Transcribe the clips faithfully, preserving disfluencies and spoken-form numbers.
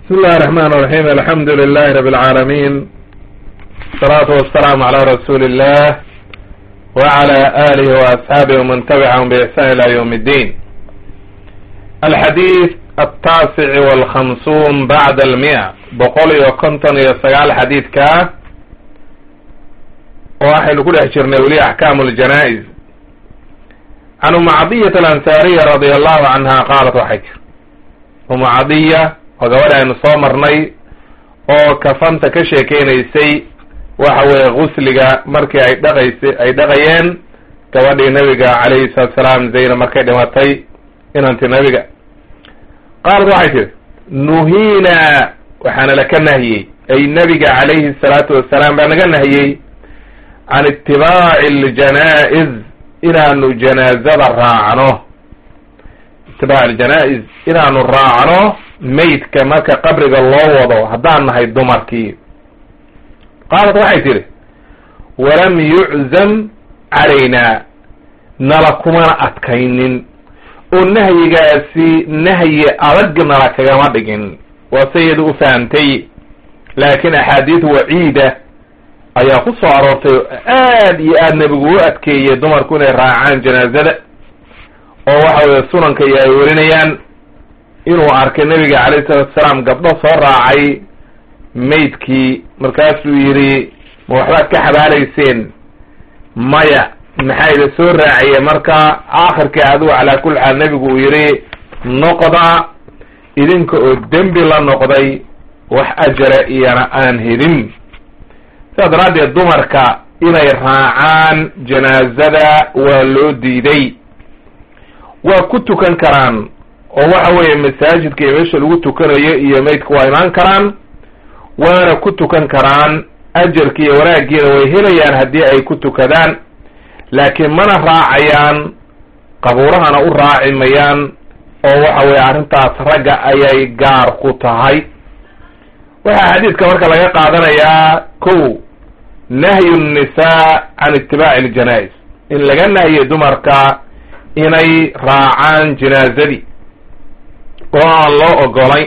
بسم الله الرحمن الرحيم الحمد لله رب العالمين الصلاة والسلام على رسول الله وعلى آله وأصحابه ومن تبعهم بإحسان إلى يوم الدين. الحديث التاسع والخمسون بعد المئة بقول يكنتن يسجع الحديث كا واحد لكل أشرنا ولي أحكام الجنائز. عن أم عطية الأنصارية رضي الله عنها قالت وحكر أم عطية وقال أن صامرني oo kafanta ka sheekeynaysay waxa weeye ghusliga markii ay dhaqaysay ay dhaqayeen gabadhii nabiga calayhi salaam Zaynab markay dhimatay inanti nabiga qaal waxay tiri nuhina waxaana la ka nahiyay ay nabiga calayhi salaatu wasalaam baa naga nahiyay an ittibaa'i al-janaa'iz inaanu janaazada raacno ittibaa'i al-janaa'iz inaanu raacno maydka marka qabriga loo wado haddaan nahay dumarkii qaalat waxay tiri walam yuczam calaynaa nala kumana adkaynin oo nahyigaasi nahyi adag nala kagama dhigin waa sayida u fahamtay laakiin axaadiis waciida ayaa ku soo aroortay aad iyo aad nebigu u adkeeyey dumarku inay raacaan janaazada oo waxa weye sunanka iyo ay warinayaan inuu arkay nabiga calayhi salaatu wasalaam gabdho soo raacay maydkii markaasuu yidhi ma waxbaad ka xabaalayseen maya maxaa ida soo raaciye marka aakhirkii adigu calaa kulli xaal nebigu uu yidhi noqda idinka oo dembi la noqday wax ajara iyana aan helin sidaa daraaddeed dumarka inay raacaan janaazada waa loo diiday waa ku tukan karaan oo waxa weeye masaajidka iyo meesha lagu tukanayo iyo maydka waa imaan karaan waana ku tukan karaan ajarki iyo wanaagiina way helayaan haddii ay ku tukadaan laakiin mana raacayaan qabuurahana u raaci mayaan oo waxa weeye arrintaas ragga ayay gaar ku tahay. waxaa xadiidka marka laga qaadanayaa kow nahyu nnisaa can itibaaci aljanaa'iz in laga nahye dumarka inay raacaan janaazadii oo aan loo ogolay.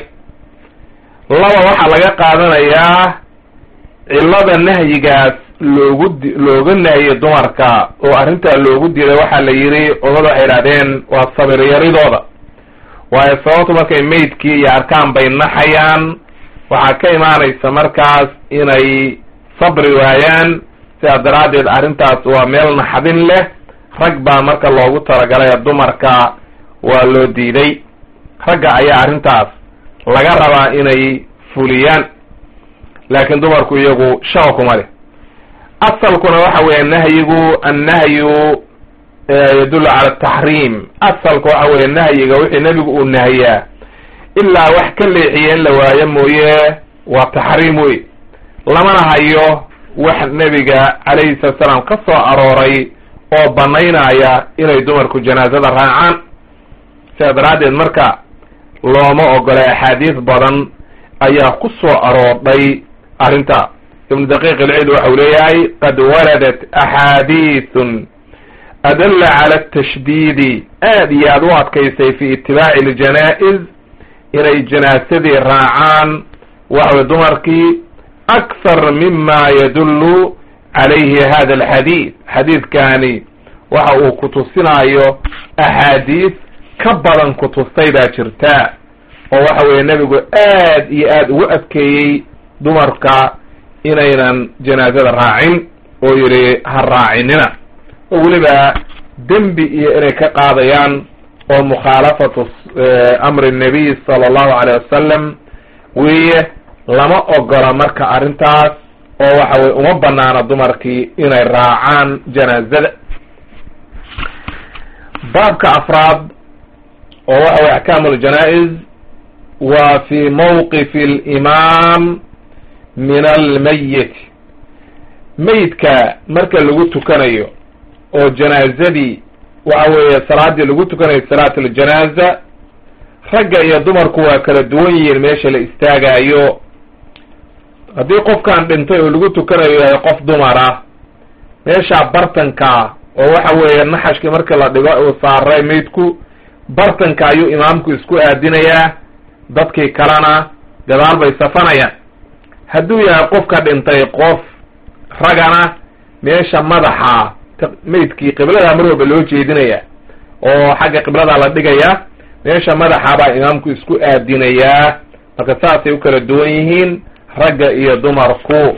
laba waxaa laga qaadanayaa cillada nahyigaas loogu looga nahiyey dumarka oo arrintaa loogu diray waxaa la yidhi odada waxay idhahdeen waa sabir yaridooda waayo sababtu markay maydkii iyo arkaan bay naxayaan waxaa ka imaanaysa markaas inay sabri waayaan sidaa daraaddeed arrintaas waa meel naxdin leh rag baa marka loogu talagalay dumarka waa loo diiday ragga ayaa arrintaas laga rabaa inay fuliyaan laakiin dumarku iyagu shaqa kuma leh. asalkuna waxa weeye nahyigu annahyu yadullu cala ataxriim asalku waxa weeye nahyiga wixii nebigu uu nahiyaa ilaa wax ka leexiye in la waayo mooye waa taxriim wey lamana hayo wax nebiga calayhi salatu salaam ka soo arooray oo banaynaya inay dumarku janaazada raacaan sidaa daraaddeed marka looma ogolay axaadiis badan ayaa ku soo aroordhay arrinta. ibnu daqiiq ilciid waxau leeyahay qad waradat axaadiisun adalla cala atashdiidi aad iyo aad u adkaysay fi itibaaci aljanaa'iz inay janaasadii raacaan waxaway dumarkii akthar mima yadullu calayhi hada alxadiid xadiidkani waxa uu kutusinayo axaadiis ka badan kutustay baa jirta oo waxa weeye nebigu aad iyo aad ugu adkeeyey dumarka inaynan janaazada raacin oo yidhi ha raacinina oo weliba dembi iyo inay ka qaadayaan oo mukhaalafatu amri nabiy sala allahu alayh wasalam weeye lama ogola marka arrintaas oo waxa weye uma banaana dumarkii inay raacaan janaazada. baabka afraad oo waxa weye axkaamu aljanaa'iz waa fi mawqifi alimaam min almayit maydka marka lagu tukanayo oo janaazadii waxa weeye salaadii lagu tukanayo salaat aljanaaza ragga iyo dumarku waa kala duwan yihiin meesha la istaagayo. haddii qofkan dhintay oo lagu tukanayo yahay qof dumar ah meesha bartanka oo waxa weeye naxashkii marka la dhigo uu saaray maydku bartanka ayuu imaamku isku aadinayaa dadkii kalena gadaal bay safanayaan. hadduu yahay qofka dhintay qof ragana meesha madaxa maydkii qiblada mar walba loo jeedinaya oo xagga qiblada la dhigaya, meesha madaxa baa imaamku isku aadinayaa. marka saasay u kala duwan yihiin ragga iyo dumarku.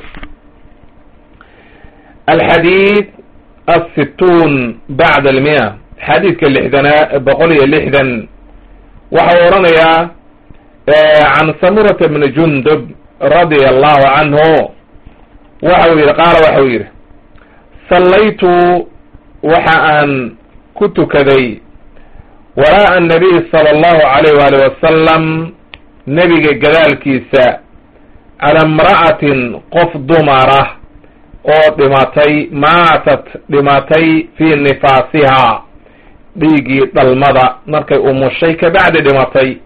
alxadiid asittuun bacda almia, xadiidka lixdana boqol iyo lixdan waxau oranayaa can samurata bni jundub radia allahu canhu waxa uu yidhi qaala waxa uu yidhi sallaytu waxa aan ku tukaday waraa'a annabiy sala allahu alayh waali wasalam nebiga gadaalkiisa cala imra'atin qof dumarah oo dhimatay maatat dhimatay fii nifaasihaa dhiiggii dhalmada markay umushay kabacdi dhimatay.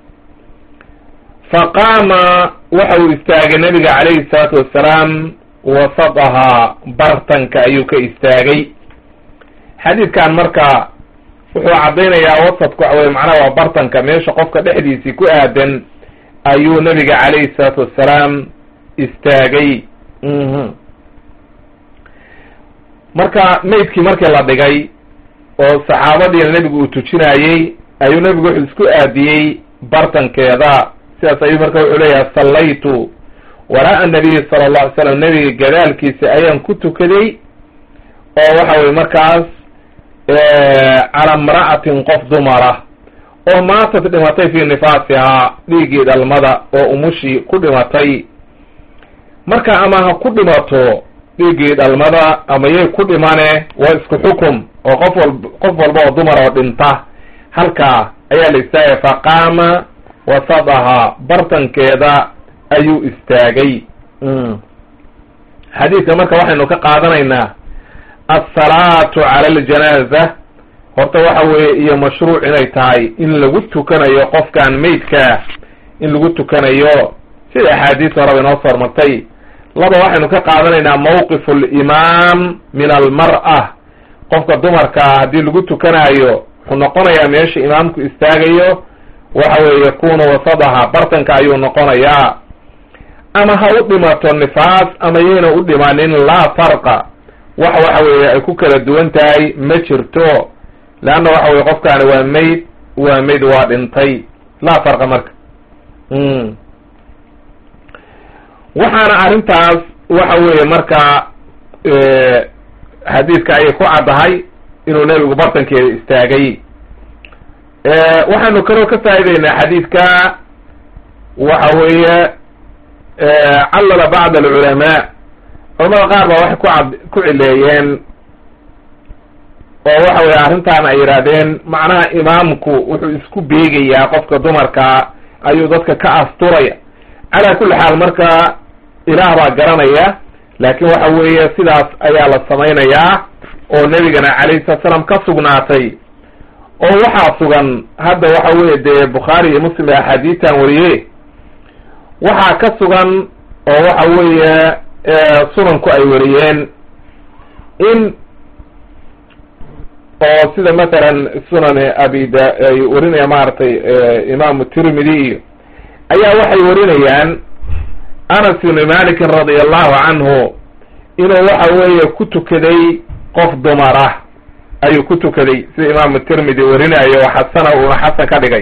faqaama waxa uu istaagay nebiga calayhi salaatu wassalaam wasadahaa bartanka ayuu ka istaagay. xadiidkan marka wuxuu caddaynayaa wasadku waxa weye macnaha waa bartanka, meesha qofka dhexdiisii ku aadan ayuu nebiga calayhi salaatu wassalaam istaagay. marka maydkii markii la dhigay oo saxaabadiina nebigu uu tujinayey ayuu nebigu wuxuu isku aadiyey bartankeeda. sidaas ayuu marka wuxuu leeyahay sallaytu waraa'a nabiy sala allahu alay slam, nebiga gadaalkiisa ayaan ku tukaday oo waxa weye markaas cala imra'atin qof dumara oo maatad dhimatay fii nifaasihaa dhiiggii dhalmada oo umushii ku dhimatay. marka ama ha ku dhimato dhiiggii dhalmada ama yay ku dhimane waa isku xukum oo qof walb qof walba oo dumar oo dhinta halkaa ayaa la istaagay. faqaama wasadahaa bartankeeda ayuu istaagay. xadiidka marka waxaynu ka qaadanaynaa assalaatu cala aljanaaza horta waxa weeye iyo mashruuc inay tahay in lagu tukanayo qofkan maydkaa in lagu tukanayo sida axaadiista horeba inoo soo hormartay. laba waxaynu ka qaadanaynaa mawqifu alimaam min almar'a, qofka dumarkaa haddii lagu tukanayo wuxuu noqonayaa meesha imaamku istaagayo waxa weeye yakunu wasadaha bartanka ayuu noqonayaa. ama ha u dhimato nifaas ama yayna u dhimanin laa farqa, wax waxa weeye ay ku kala duwan tahay ma jirto, leanna waxa weye qofkaani waa mayd waa mayd waa dhintay, laa farqa marka. waxaana arrintaas waxa weeye marka xadiidka ayay ku caddahay inuu nebigu bartankeeda istaagay. waxaanu kaloo ka faa'ideynaa xadiidka waxa weeye callala bacd alculamaa, culamada qaar baa waxay ku cad ku cileeyeen oo waxa weye arrintaan ay yidhaahdeen macnaha imaamku wuxuu isku beegayaa qofka dumarkaa ayuu dadka ka asturaya. calaa kulli xaal marka ilaah baa garanaya, laakiin waxa weeye sidaas ayaa la samaynayaa oo nebigana calayhi salatu salaam ka sugnaatay. oo waxaa sugan hadda waxa weeye dee bukhaari iyo muslim ee axaadiistan wariye waxaa ka sugan oo waxa weeye sunanku ay wariyeen in oo sida mathalan sunan abi da ay warinaya maaragtay imaamu tirmidi iyo ayaa waxay warinayaan anas ibn malik radia allahu canhu inuu waxa weeye ku tukaday qof dumarah ayuu ku tukaday sida imaamu tirmidi warinayo xasana uuna xasan ka dhigay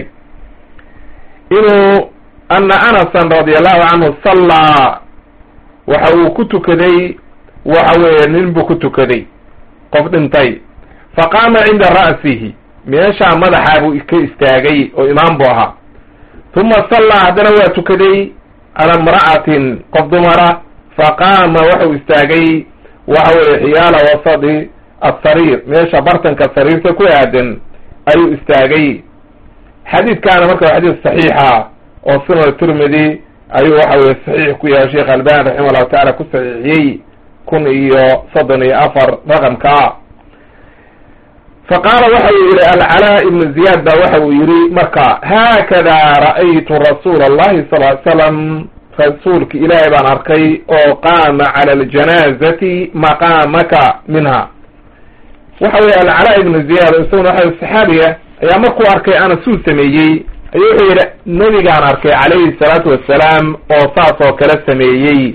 inuu ana anasan radia allahu canhu sallaa waxa uu ku tukaday waxa weeye nin buu ku tukaday qof dhintay. faqaama cinda ra'sihi, meeshaa madaxaa buu ka istaagay oo imaam buu ahaa. uma sallaa haddana waa tukaday cala imra'atin qof dumara, faqaama waxau istaagay waxa weeye xiyaala wasadi asariir, meesha bartanka sariirta ku aadan ayuu istaagay. xadiidkaana marka waa xadiis saxiixa oo sunan tirmidi ayuu waxa weye saxiix ku yahay sheekh albani raximah allahu taala ku saxiixiyey kun iyo soddon iyo afar raqamkaa. faqaala waxa uu yihi alcalaa ibnu ziyaad ba waxa uu yihi marka haakada ra'aytu rasuula allahi sal ly slam, rasuulki ilaahay baan arkay oo qaama cala aljanaazati maqaamaka minha. waxa weye alcalaa ibnu ziyaad isaguna waxa saxaabiga ayaa markuu arkay anas uu sameeyey ayuu wuxuu yidhi nebigaan arkay calayhi salaatu wassalaam oo saas oo kale sameeyey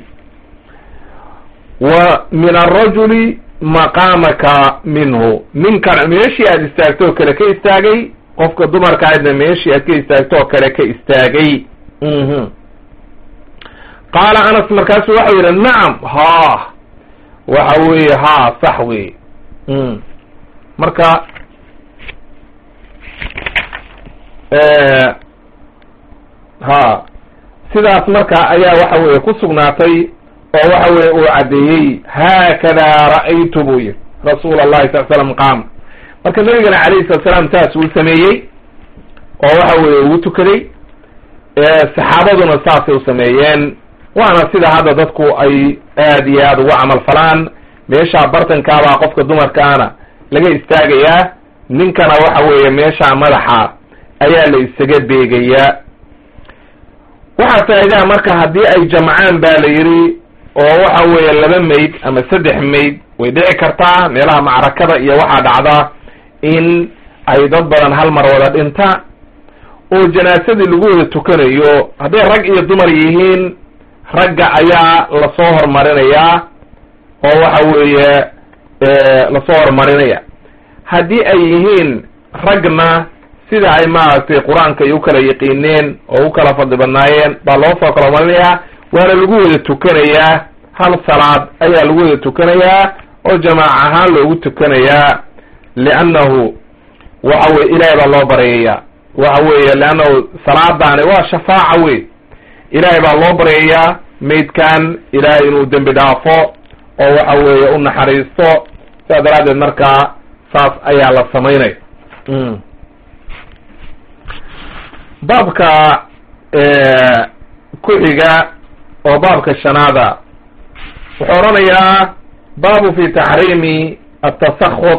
wa min arajuli maqaamaka minhu, ninkan meeshii aad istaagto oo kale ka istaagay, qofka dumarka aydna meeshii aad ka istaagto oo kale ka istaagay. qaala anas markaasu waxau yidhi nacam, ha waxa weeye ha sax wey. marka ha sidaas marka ayaa waxa weye ku sugnaatay oo waxa weye uu caddeeyey haakada ra'aytu buu yiri rasuul allahi sal slam qaama. marka nabigana calayhi salatu salaam taas uu sameeyey oo waxa weye uu tukaday, saxaabaduna saasay u sameeyeen, waana sida hadda dadku ay aad iyo aad uga camal falaan. meesha bartankaabaa qofka dumarkaana laga istaagayaa, ninkana waxa weeye meesha madaxa ayaa la isaga beegayaa. waxaa faa'iidaha marka haddii ay jamcaan baa la yidhi oo waxa weeye laba mayd ama saddex mayd, way dhici kartaa meelaha macrakada iyo waxaa dhacda in ay dad badan hal mar wada dhinta oo janaasadii lagu wada tukanayo. hadday rag iyo dumar yihiin, ragga ayaa lasoo hormarinayaa oo waxa weeye lasoo hormarinaya. haddii ay yihiin ragna sida ay maaragtay qur-aanka ay u kala yaqiineen oo u kala fadli badnaayeen baa loo soo kala hormarinayaa, waana lagu wada tukanayaa, hal salaad ayaa lagu wada tukanayaa oo jamaac ahaan loogu tukanayaa. liannahu waxa weye ilaahay baa loo baryayaa, waxa weeye leannahu salaadaani waa shafaaca wey, ilaahay baa loo baryayaa maydkan ilaahay inuu dembi dhaafo oo waxa weeye u naxariisto. sidaa daraaddeed markaa saas ayaa la samaynaya. baabka ku-xiga oo baabka shanaada wuxuu odhanayaa baabu fi taxriimi atasakhud,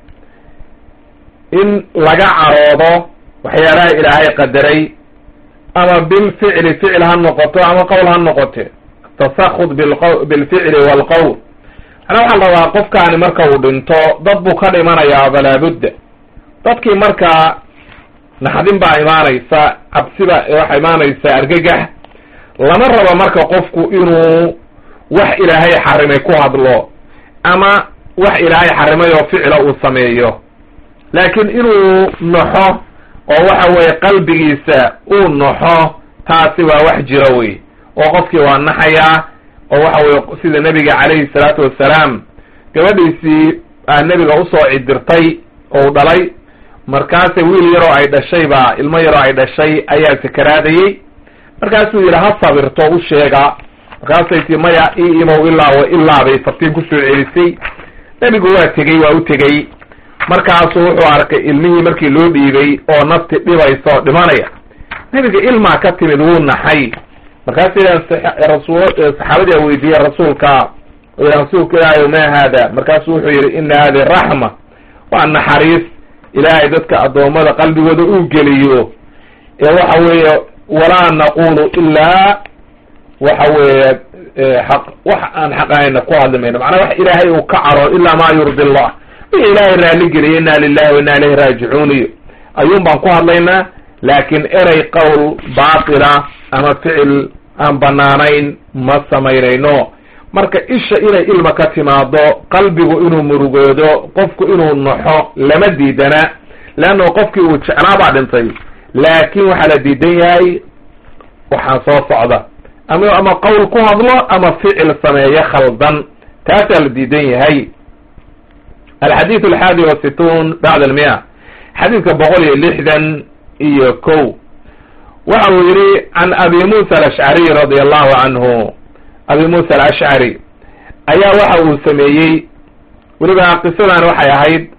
in laga caroodo waxyaalaha ilaahay qadaray ama bilficli ficil ha noqoto ama qowl ha noqote. tasakhud bilficli walqowl, ana waxaa la rabaa qofkaani marka uu dhinto dad buu ka dhimanayaa balaabudda. dadkii markaa naxdin baa imaanaysa, cabsiba waxaa imaanaysa argagax. lama rabo marka qofku inuu wax ilaahay xarimay ku hadlo ama wax ilaahay xarimay oo ficila uu sameeyo, laakiin inuu naxo oo waxa weeye qalbigiisa uu naxo, taasi waa wax jira wey. oo qofkii waa naxayaa oo waxa weye sida nebiga calayhi salaatu wassalaam gabadhiisii aa nebiga usoo cidirtay oo dhalay, markaasay wiil yaroo ay dhashay baa ilmo yaroo ay dhashay ayaa sakaraadayey. markaasuu yidhi ha sabirto u sheega, markaasay tii maya ii imow ilaa wa ilaa bay fartiin kusoo celisay. nebigu waa tegey, waa u tegey. markaasuu wuxuu arkay ilmihii markii loo dhiibay oo nafti dhibaysa oo dhimanaya. nebiga ilmaa ka timid wuu naxay. markaasuu yidhi saxaabadii a weydiiyey rasuulka, rasuulka ilaahay ma haada? markaasuu wuxuu yidhi ina hadi raxma, waa naxariis ilaahay dadka addoommada qalbigooda uu geliyo. ee waxa weeye walaa naqulu ilaa waxa weeye xaq, wax aan xaq ahayna ku hadli mayno. macnaa wax ilaahay uu ka caro ilaa ma yurdi allah, wixii ilaahay raali geliya inna lilahi wa inna ilayhi raajicuun iyo ayuun baan ku hadlaynaa. laakiin erey qowl baatila ama ficil aan banaanayn ma samaynayno. marka isha inay ilma ka timaado, qalbigu inuu murugoodo, qofku inuu naxo lama diidana, leanna qofkii uu jeclaa baa dhintay. laakin waxaa la diidan yahay waxaan soo socda, ama ama qowl ku hadlo ama ficil sameeyo khaldan, taasaa la diidan yahay. alxadiid alxaadi wasituun bacda almia, xadiidka boqol iyo lixdan iyo kow waxa uu yihi can abi musa alashcariy radi allahu canhu. abi musa alashcari ayaa waxa uu sameeyey, weliba qisadan waxay ahayd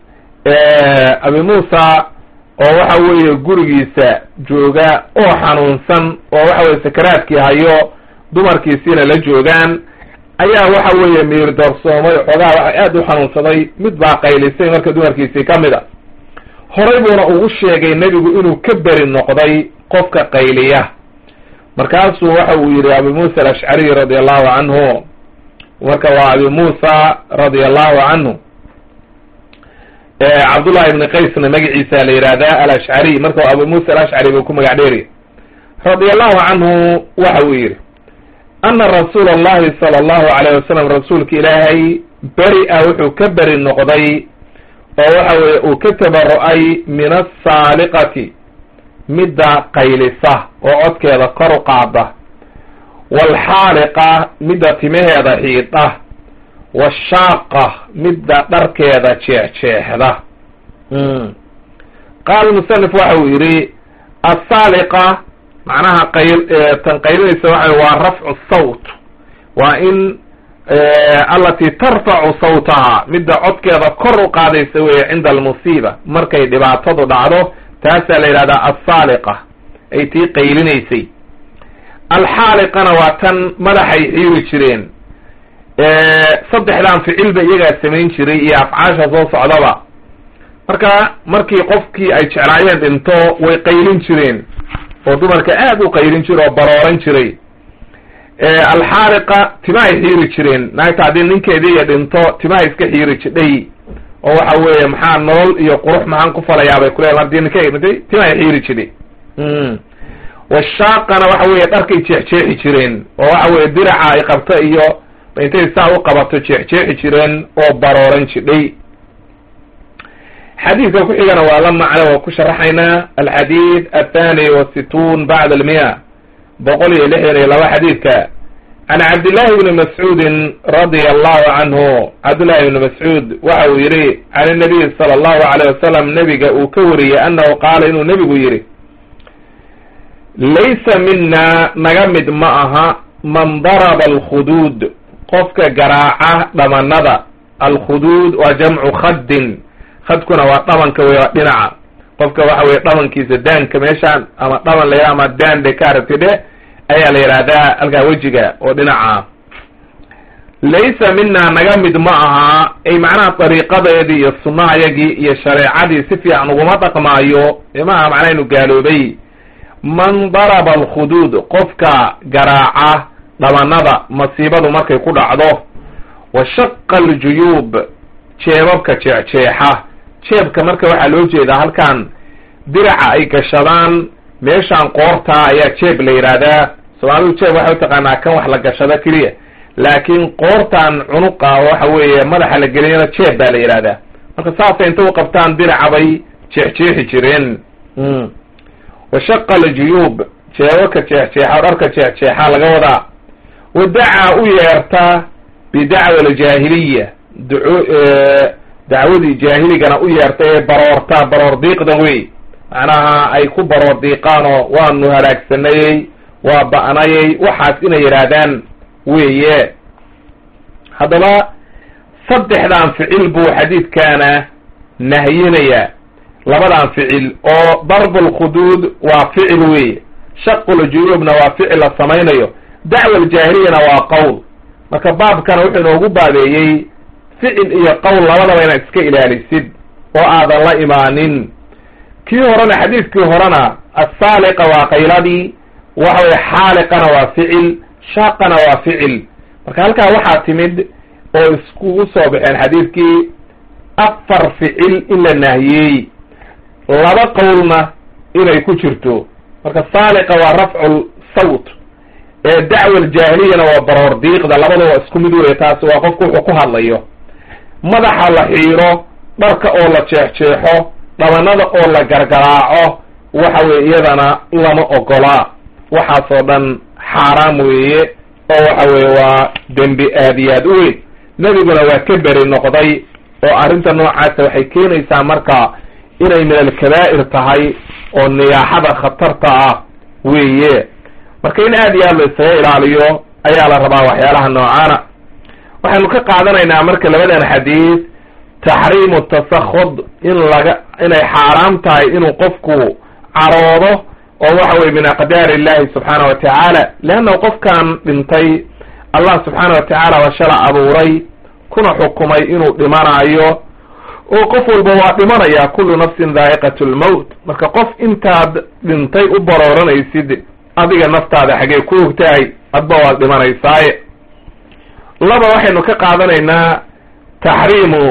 abi musa oo waxa weeye gurigiisa jooga oo xanuunsan oo waxa weye sakaraadkii hayo, dumarkiisiina la joogaan, ayaa waxa weeye miir darsoomay, xoogaha waxa aad u xanuunsaday. mid baa qaylisay marka dumarkiisii ka mid a. horay buuna ugu sheegay nebigu inuu ka beri noqday qofka qayliya. markaasuu waxa uu yidhi abi musa alashcariy radi allahu canhu, marka waa abi musa radi allahu canhu, cabdullahi ibni qaysna magaciisa la yihahdaa alashcari marka abu muusa alashcari buu ku magac dheeriya radia allahu canhu waxa uu yidhi ana rasuula allahi sala allahu alayh wasalam rasuulka ilaahay beri-a wuxuu ka beri noqday oo waxa weye uu ka tabaru-ay min asaaliqati midda qaylisa oo codkeeda kor u qaada waalxaaliqa midda timaheeda xiidha washaaqa midda dharkeeda jeexjeexda qaala musanif waxa uu yidhi asaaliqa macnaha qayl tan qaylinaysa waxa waa rafcu sawt waa in alati tarfacu sawtaha midda codkeeda kor u qaadaysa weeye cinda almusiiba markay dhibaatadu dhacdo taasaa la yidhahdaa alsaaliqa ay tii qaylinaysay alxaaliqana waa tan madaxay xiiri jireen saddexdan ficilba iyagaa samayn jiray iyo afcaasha soo socdaba marka markii qofkii ay jeclaayeen dhinto way qaylin jireen oo dumarka aad u qaylin jira oo barooran jiray alxaaliqa timahay xiiri jireen naagta haddii ninkeediiya dhinto timaha iska xiiri jidhay oo waxa weeye maxaa nolol iyo qurux maxaan ku falayaabay kule haddii ninkeyga dhintay timahay xiiri jidhay washaaqana waxa weeye dharkay jeexjeexi jireen oo waxa weye diraca ay qabto iyo intay saa u qabato jeexjeexi jireen oo barooran jidhay xadiidka ku xigana waa la macno waa ku sharaxaynaa alxadiid athani wasittuun bacda almiya boqol iyo lixdan iyo laba xadiidka can cabdillahi bni mascuudin radia allahu canhu cabdullahi ibni mascuud waxa uu yidhi can inabiy sala allahu alayh wasalam nebiga uu ka wariyey annahu qaala inuu nebigu yidhi laysa mina naga mid ma aha man daraba alkhuduud qofka garaaca dhamanada alkhuduud waa jamcu khaddin khadkuna waa dhabanka wey waa dhinaca qofka waxa weye dhabankiisa daanka meeshaan ama dhaban la yidhaha ama daan de ka aragtidhe ayaa la yidhahdaa halkaa wejiga oo dhinaca laysa mina naga mid ma aha ay macnaha dariiqadeedii iyo sunnahayagii iyo shareecadii si fiican uguma dhaqmaayo maaha macnaha inu gaaloobay man daraba alkhuduud qofka garaaca dhabanada masiibadu markay ku dhacdo wa shaqa aljuyuub jeebabka jeexjeexa jeebka marka waxaa loo jeedaa halkan diraca ay gashadaan meeshaan qoortaa ayaa jeeb la yidhaahdaa soomaalidu jeeb waxay utaqaanaa kan wax la gashado keliya laakiin qoortaan cunuqa waxa weeye madaxa la geliyana jeeb baa la yidhahdaa marka saasay inta u qabtaan diraca bay jeexjeexi jireen washaqa aljuyuub jeebabka jeexjeexa dharka jeexjeexa laga wadaa wadacaa u yeerta bidacwa aljaahiliya duco dacwadii jaahiligana u yeerta ee baroorta baroor diiqda wey macnaha ay ku baroor diiqaanoo waanu halaagsanayey waa ba'nayey waxaas inay yidhaahdaan weeye haddaba saddexdan ficil buu xadiidkaana nahyinayaa labadan ficil oo darbulkhuduud waa ficil weeye shaquljunuubna waa ficil la samaynayo dacwa aljaahiliyana waa qowl marka baabkana wuxuu inoogu baabeeyey ficil iyo qowl labadaba inaad iska ilaalisid oo aadan la imaanin kii horena xadiidkii horena assaaliqa waa qayladii waxa weye xaaliqana waa ficil shaaqana waa ficil marka halkaa waxaa timid oo iskugu soo baxeen xadiidkii afar ficil in la nahiyey laba qowlna inay ku jirto marka saaliqa waa rafcu sawt ee dacwa aljaahiliyana waa baroor diiqda labada waa isku mid weeye taasi waa qofku wuxuu ku hadlayo madaxa la xiiro dharka oo la jeexjeexo dhabanada oo la gargaraaco waxa weye iyadana lama ogolaa waxaasoo dhan xaaraam weeye oo waxa weye waa dembi aad iyo aad u weyn nebiguna waa ka beri noqday oo arrinta noocaasa waxay keenaysaa marka inay min alkabaa'ir tahay oo niyaaxada khatarta ah weeye marka in aad iyo aad la isaga ilaaliyo ayaa la rabaa waxyaalaha noocaana waxaynu ka qaadanaynaa marka labadan xadiid taxriimu tasakhud in laga inay xaaraam tahay inuu qofku caroodo oo waxa weye min aqdaari illahi subxaana wa tacaala leannahu qofkan dhintay allah subxaana wa tacaala waa shala abuuray kuna xukumay inuu dhimanaayo oo qof walba waa dhimanaya kullu nafsin dhaa'iqatu lmowt marka qof intaad dhintay u barooranaysid adiga naftaada xagee ku ogtahay adba waad dhimanaysaaye laba waxaynu ka qaadanaynaa taxriimu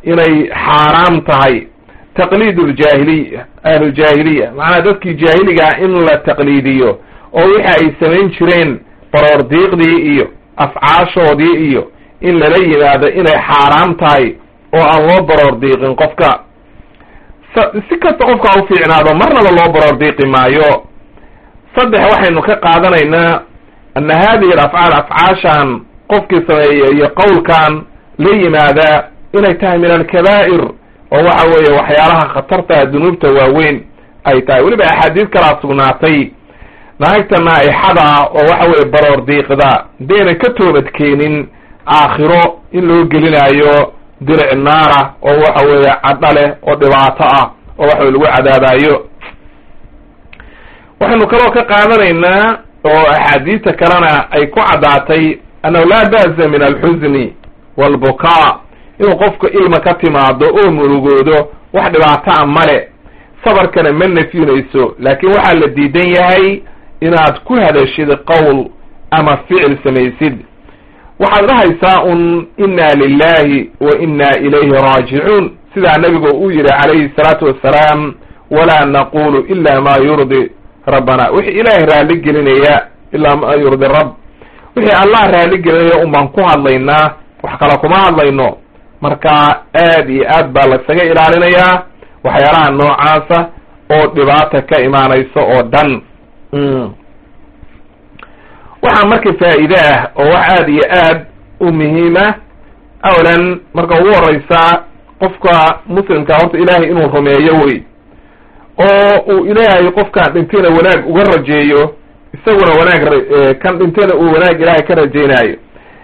inay xaaraam tahay taqliid ljaahiliya ahlujaahiliya macnaha dadkii jaahiligaa in la taqliidiyo oo wixi ay samayn jireen baroor diiqdii iyo afcaashoodii iyo in lala yimaado inay xaaraam tahay oo aan loo baroor diiqin qofka si kasta qofka u fiicnaado marnaba loo baroor diiqi maayo. saddex waxaynu ka qaadanaynaa ana hadihi alafcaal afcaashan qofkii sameeya iyo qowlkan la yimaada inay tahay min alkabaa'ir oo waxa weeye waxyaalaha khatarta dunuubta waaweyn ay tahay. weliba axaadiis kalaa sugnaatay naagta naaixada oo waxa weeye baroor diiqda hadaynan ka toobad keenin aakhiro in loo gelinaayo dilic naara oo waxa weeye cadho leh oo dhibaato ah oo waxa lagu cadaabaayo. waxaynu kaloo ka qaadanaynaa oo axaadiista kalena ay ku caddaatay annahu laa ba'sa min alxusni waalbukaa inuu qofka ilma ka timaado oo murugoodo wax dhibaataa male, sabarkana ma nafyinayso, laakiin waxaa la diidan yahay inaad ku hadashid qowl ama ficil samaysid. waxaad dhahaysaa un inna lilahi wa inna ilayhi raajicuun sidaa nabigu uu yihi calayhi salaatu wassalaam, walaa naqulu ila ma yurdi rabbana, wixii ilaahay raali gelinaya ilaa ma yurdi rabb, wixii allah raali gelinaya un baan ku hadlaynaa, wax kale kuma hadlayno. marka aad iyo aad baa laisaga ilaalinayaa waxyaalaha noocaasa oo dhibaata ka imaanayso oo dhan. waxaa marka faa'iide ah oo wax aad iyo aad u muhiima, awlan marka ugu horeysa qofka muslimka horta ilaahay inuu rumeeyo wey, oo uu ilaahay qofkaan dhintayna wanaag uga rajeeyo, isaguna wanaag kan dhintayna uu wanaag ilaahay ka rajeynaayo,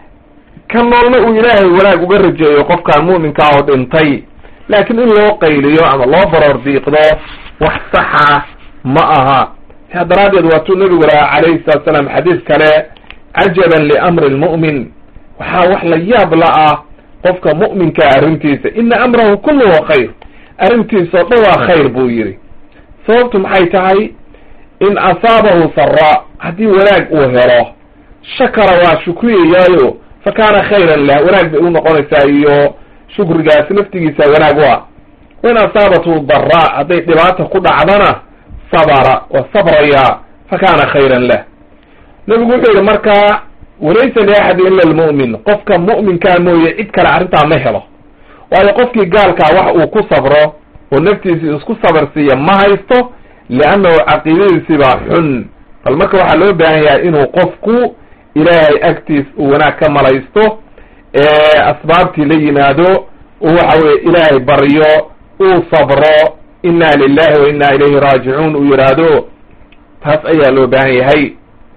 kan noolna uu ilaahay wanaag uga rajeeyo qofkaan mu'minka oo dhintay. laakiin in loo qayliyo ama loo baroor diiqdo wax saxa ma aha. sia daraaddeed waatuu nabigu lahaa calayhi salatu salaam xadiis kale, cajaban liamri lmu'min, waxaa wax la yaab la ah qofka mu'minka arrintiisa, ina amrahu kulluhu khayr, arrintiisa o dhan waa khayr buu yidhi. sababtu maxay tahay? in asaabahu sara, haddii wanaag uu helo, shakara waa shukriyayaayo fa kaana khayran lah, wanaag bay u noqonaysaa iyo shukrigaas laftigiisa wanaag u ah. wain asaabathu dara, hadday dhibaata ku dhacdana sabara waa sabraya fa kaana khayran lah. nabigu wuxuu yihi markaa walaysa liaxadi ila almu'min, qofka mu'minkaa mooye cid kale arrintaa ma helo. waayo qofkii gaalkaa wax uu ku sabro oo naftiisi isku sabarsiiya ma haysto, liannahu caqiidadiisi baa xun. bal marka waxaa loo baahan yahay inuu qofku ilaahay agtiis uu wanaag ka malaysto, asbaabtii la yimaado, uu waxa weye ilaahay baryo, uu sabro, inna lilahi wa inna ilayhi raajicuun uu yidhaahdo, taas ayaa loo baahan yahay.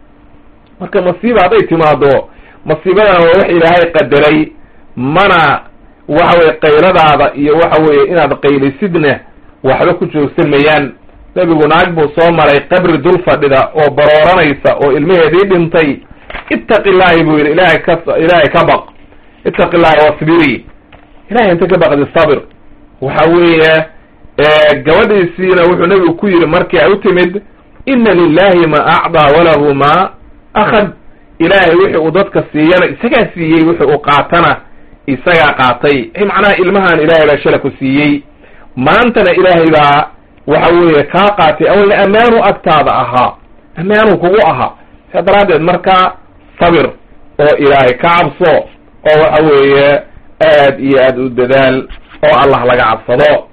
marka masiiba hadday timaado, masiibadana waa wax ilaahay qadaray, mana waxa weye qayladaada iyo waxa weye inaad qaylisidna waxba ku joogsan mayaan. nebigu naag buu soo maray qabri dul fadhida oo barooranaysa oo ilmaheedii dhintay, ittaqi llahi buu yidhi, ilahay ka ilaahay ka baq, ittaqi llahi wasbiri, ilahay inta ka baqdi sabir. waxa weeye gabadhiisiina wuxuu nebigu ku yidhi markii ay u timid, ina lilahi ma acdaa walahu ma akhad, ilaahay wixii uu dadka siiyana isagaa siiyey, wixii uu qaatana isagaa qaatay. macnaha ilmahan ilahay baa shala ku siiyey, maantana ilaahay baa waxa weeye kaa qaatay, awalna ammaanu agtaada ahaa, ammaanu kugu ahaa. sia daraaddeed marka sabir oo ilaahay ka cabso oo waxa weeye aad iyo aad u dadaal oo allah laga cabsado.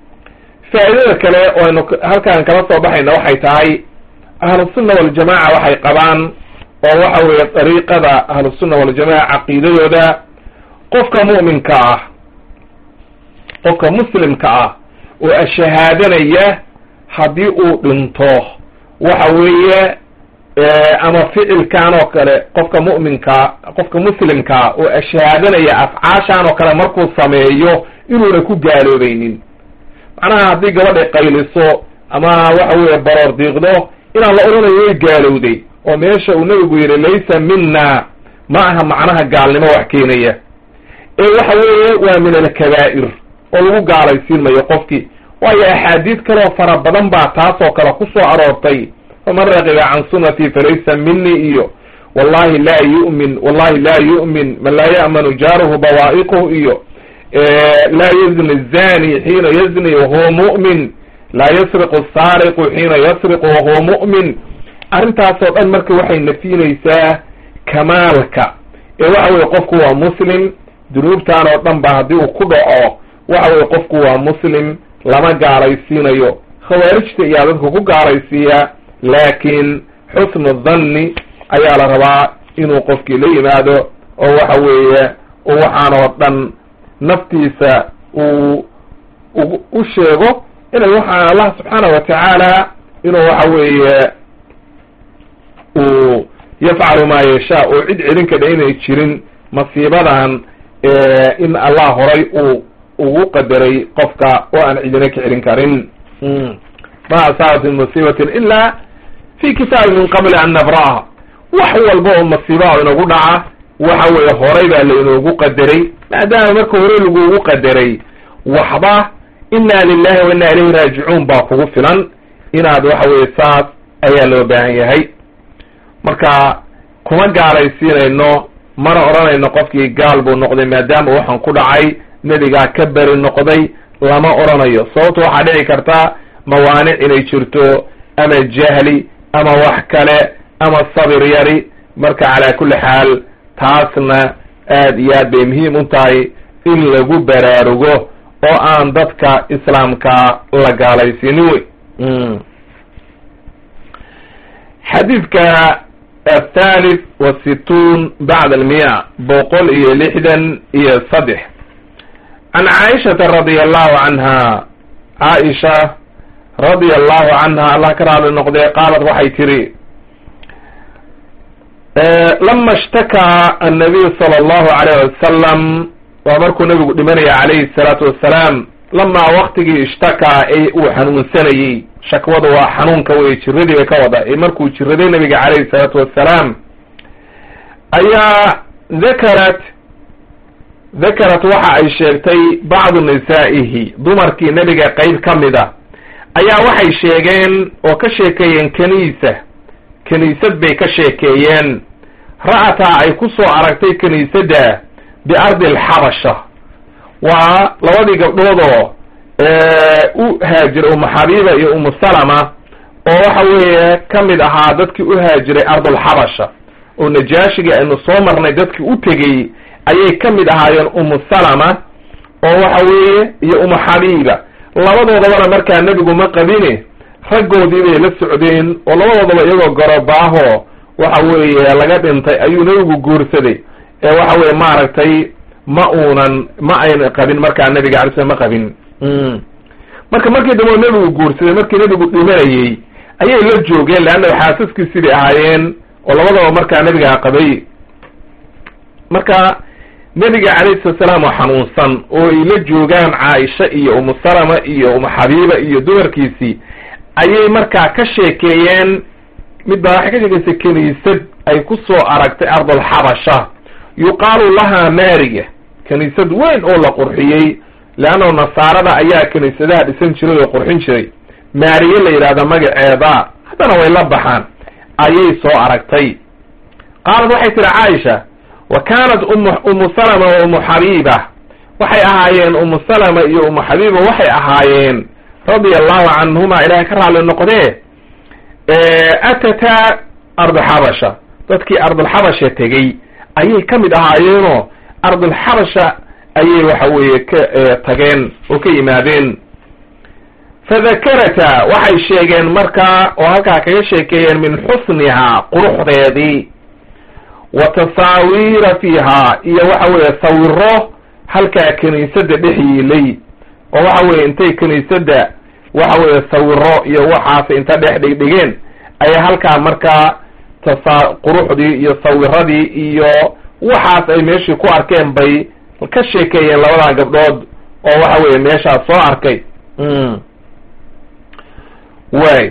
faa'idada kale oo aynu halkaan kala soo baxayna waxay tahay ahlusunna waljamaca waxay qabaan oo waxa weeye dariiqada ahlusunna waljamaca caqiidadooda, qofka mu'minka ah, qofka muslimka ah oo ashahaadanaya haddii uu dhinto waxa weeye ama ficilkan oo kale, qofka mu'minka qofka muslimkaa oo ashahaadanaya afcaashan oo kale markuu sameeyo inuuna ku gaaloobaynin. macnaha haddii gabadhay qayliso ama waxa weeye baroor diiqdo, inaan la odhanayo way gaalowday, oo meesha uu nabigu yidhi laysa mina ma aha macnaha gaalnimo wax keenaya, ee waxa weeye waa min alkabaa'ir oo lagu gaalaysiin mayo qofkii. waayo axaadiid kaleoo fara badan baa taasoo kale ku soo aroortay, faman raqiba can sunnatii falaysa mini iyo wallahi laa yu'min wallahi laa yu'min man laa ya'manu jaaruhu bawaa'iquhu iyo laa yazni الzani xiina yazni wahuwa mu'min laa yasriqu الsaariqu xiina yasriqu wahuwa mu'min arrintaasoo dhan marka waxay nafinaysaa kamaalka ee waxa weye qofku waa muslim dunuubtan oo dhan ba haddii uu ku dhaco waxa weye qofku waa muslim lama gaalaysiinayo khawaarijta iyaa dadka ku gaalaysiiya laakiin xusnu dhanni ayaa la rabaa inuu qofkii la yimaado oo waxa weeye waxaan oo dhan naftiisa uu u sheego inay waxaan allah subxaanahu watacaala inuu waxa weeye uu yafcalu maa yashaa oo cid celin kadha inay jirin masiibadan in allah horay uu ugu qadaray qofka oo aan cidina ka celin karin ma asaabat min musiibatin ila fi kitaabi min qabli an nabra'aha wax walba oo masiiba oo inagu dhaca waxa weeye horay baa la inoogu qadaray maadaama marka hore lagugu qadaray waxba inna lillahi wa inna ilayhi raajicuun baa kugu filan inaad waxa weeye saas ayaa loo baahan yahay marka kuma gaalaysiinayno mana odhanayno qofkii gaal buu noqday maadaama waxaan ku dhacay nebigaa ka beri noqday lama odhanayo sababto waxaa dhici karta mawaanic inay jirto ama jahli ama wax kale ama sabir yari marka calaa kulli xaal taasna aad iyo aad bay muhiim u tahay in lagu baraarugo oo aan dadka islaamka la gaalaysiinin wey xadiidka الثالث والستون بعد المئة بقول إيه لحدا إيه صدح عن عائشة رضي الله عنها عائشة رضي الله عنها الله كرام النقضية قالت وحي تري أه لما اشتكى النبي صلى الله عليه وسلم ومركو نبي دمني عليه الصلاة والسلام لما وقتك اشتكى اي وحنون سني شكوض وحنون كوي تشردي وكوضا اي مركو تشردي نبي عليه الصلاة والسلام ايا ذكرت ذكرت وحا اي شيرتي بعض نسائه دمركي نبي قيد كمدا ايا وحي شيغين وكشيكيين كنيسة كنيسة بي كشيكيين رأتا اي كسو عرقتي كنيسة دا بأرض الحبشة ولوادي قبضوضو u haajiray umu xabiiba iyo umu salama oo waxa weeye kamid ahaa dadkii u haajiray ardulxabasha oo najaashiga aynu soo marnay dadkii u tegey ayay kamid ahaayeen umu salama oo waxa weeye iyo umu xabiiba labadoodabana markaa nebigu ma qabine raggoodii bay la socdeen oo labadoodaba iyagoo garobaaho waxa weeye laga dhintay ayuu nebigu guursaday ee waxa weeye maaragtay ma uunan ma ayna qabin markaa nebiga alay slam ma qabin marka markii dambe nebigu guursaday markii nebigu dhimanayey ayay la joogeen leanna xaasaskii sidai ahaayeen oo labadaba markaa nebigaa qabay marka nebiga calayhi salatu salaam oo xanuunsan oo ay la joogaan caaisha iyo umu salama iyo umu xabiiba iyo dumarkiisii ayay markaa ka sheekeeyeen mid baa waxay ka sheekeysay kiniisad ay ku soo aragtay ardulxabasha yuqaalu lahaa maariya kiniisad weyn oo la qurxiyey leanno nasaarada ayaa kiniisadaha dhisan jiray oo qurxin jiray maariye la yidhahda magaceeda haddana way la baxaan ayay soo aragtay qaalad waxay tihi caaisha wa kaanat umu umu salama wa umu xabiiba waxay ahaayeen umu salama iyo umu xabiiba waxay ahaayeen radia allahu canhuma ilahay ka raali noqdee atataa ardulxabasha dadkii ardulxabasha tegey ayay kamid ahaayeenoo ardulxabasha ayay waxa weeye ka tageen oo ka yimaadeen fadakarata waxay sheegeen markaa oo halkaa kaga sheekeeyeen min xusnihaa quruxdeedii wa tasaawiira fiihaa iyo waxa weeye sawiro halkaa kiniisadda dhex yiilay oo waxa weeye intay kiniisadda waxa weeye sawiro iyo waxaas inta dhex dhigdhigeen ayay halkaa markaa tasaa quruxdii iyo sawiradii iyo waxaas ay meeshii ku arkeen bay ka sheekeeyeen labadaa gabdhood oo waxa weeye meeshaas soo arkay way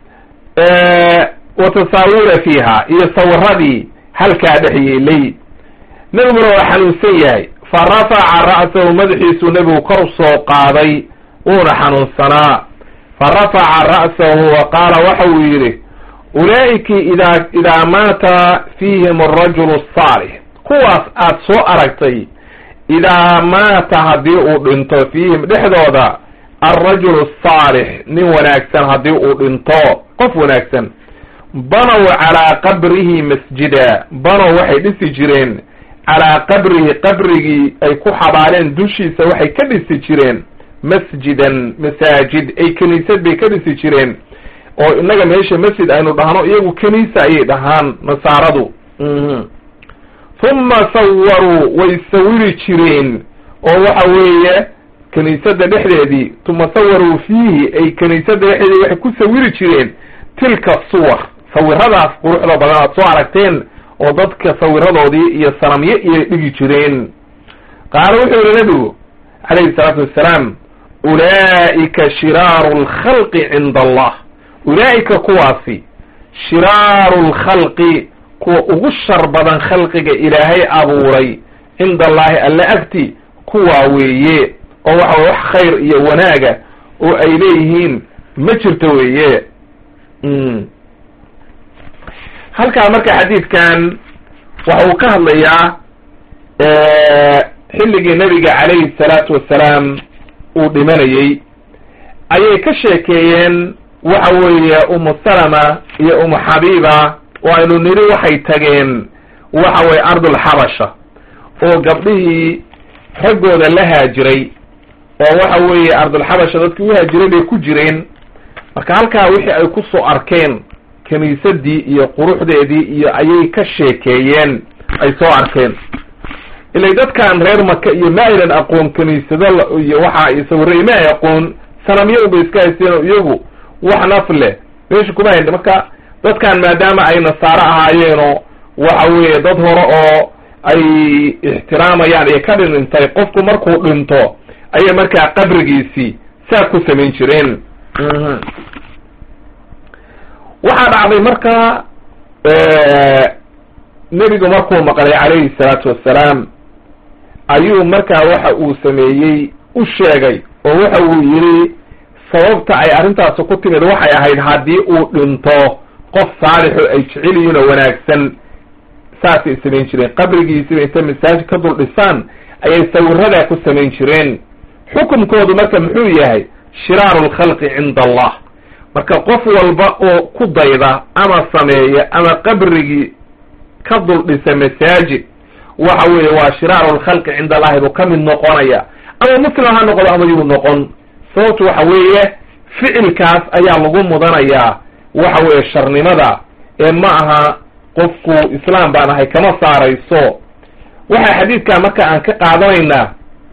wa tasaawira fiiha iyo sawiradii halkaa dhex yeelay nebiguna waa xanuunsan yahay fa rafaca ra'sahu madaxiisuu nebigu kor soo qaaday wuuna xanuunsanaa fa rafaca ra'sahu wa qaala waxa uu yidhi ulaa'iki idaa idaa maata fiihim arajulu asaalix kuwaas aad soo aragtay idaa maata haddii uu dhinto fiihim dhexdooda alrajulu asaalix nin wanaagsan haddii uu dhinto qof wanaagsan banow calaa qabrihi masjida banow waxay dhisi jireen calaa qabrihi qabrigii ay ku xabaaleen dushiisa waxay ka dhisi jireen masjidan masaajid ay kiniisad bay ka dhisi jireen oo innaga meesha masjid aynu dhahno iyagu kiniisa ayay dhahaan nasaaradu huma sawaruu way sawiri jireen oo waxa weeye kiniisadda dhexdeedii tuma sawaruu fiihi ay kiniisadda dhexdeedii waxay ku sawiri jireen tilka suwar sawiradaas quruxda badan aad soo aragteen oo dadka sawiradoodii iyo sanamyo iyay dhigi jireen qaala wuxuu yihi nabigu calayhi salaatu wassalaam ulaa'ika shiraaru lkhalqi cinda allah ulaa'ika kuwaasi shiraaru lkhalqi kuwa ugu shar badan khalqiga ilaahay abuuray cinda allahi alla agti kuwaa weeye oo waxa wax khayr iyo wanaaga oo ay leeyihiin ma jirto weeye halkaa marka xadiidkan waxa uu ka hadlayaa xilligii nabiga calayhi salaatu wassalaam uu dhimanayey ayay ka sheekeeyeen waxa weeye umu salama iyo umu xabiiba oo aynu niri waxay tageen waxa weye ardulxabasha oo gabdhihii raggooda la haajiray oo waxa weeye ardulxabasha dadkii u haajiray bay ku jireen marka halkaa wixii ay ku soo arkeen kiniisadii iyo quruxdeedii iyo ayay ka sheekeeyeen ay soo arkeen ilay dadkan reer maka iyo ma aynan aqoon kiniisado iyo waxa ay sawirey ma ay aqoon sanamyo ubay iska haysteen oo iyagu wax naf leh meesha kuma hayn marka dadkan maadaama ay nasaaro ahaayeenoo waxa weeye dad hore oo ay ixtiraamayaan iyo ka dhintay qofku markuu dhinto ayay markaa qabrigiisii saa ku samayn jireen waxaa dhacday marka nebigu markuu maqlay calayhi salaatu wassalaam ayuu markaa waxa uu sameeyey u sheegay oo waxa uu yidhi sababta ay arrintaasi ku timid waxay ahayd haddii uu dhinto qof saalixo ay jecel yihiin oo wanaagsan saasay samayn jireen qabrigiisiba intay masaajid ka dul dhisaan ayay sawiradaa ku samayn jireen xukumkoodu marka muxuu yahay shiraaru lkhalqi cinda allah marka qof walba oo ku dayda ama sameeya ama qabrigii ka dul dhisa masaajid waxa weeye waa shiraaru lkhalqi cinda allahi buu ka mid noqonaya ama muslim ha noqdo ama yuu noqon sababtu waxa weeye ficilkaas ayaa lagu mudanayaa waxa weeye sharnimada ee ma aha qofku islaam baan ahay kama saarayso waxaa xadiidkan marka aan ka qaadanaynaa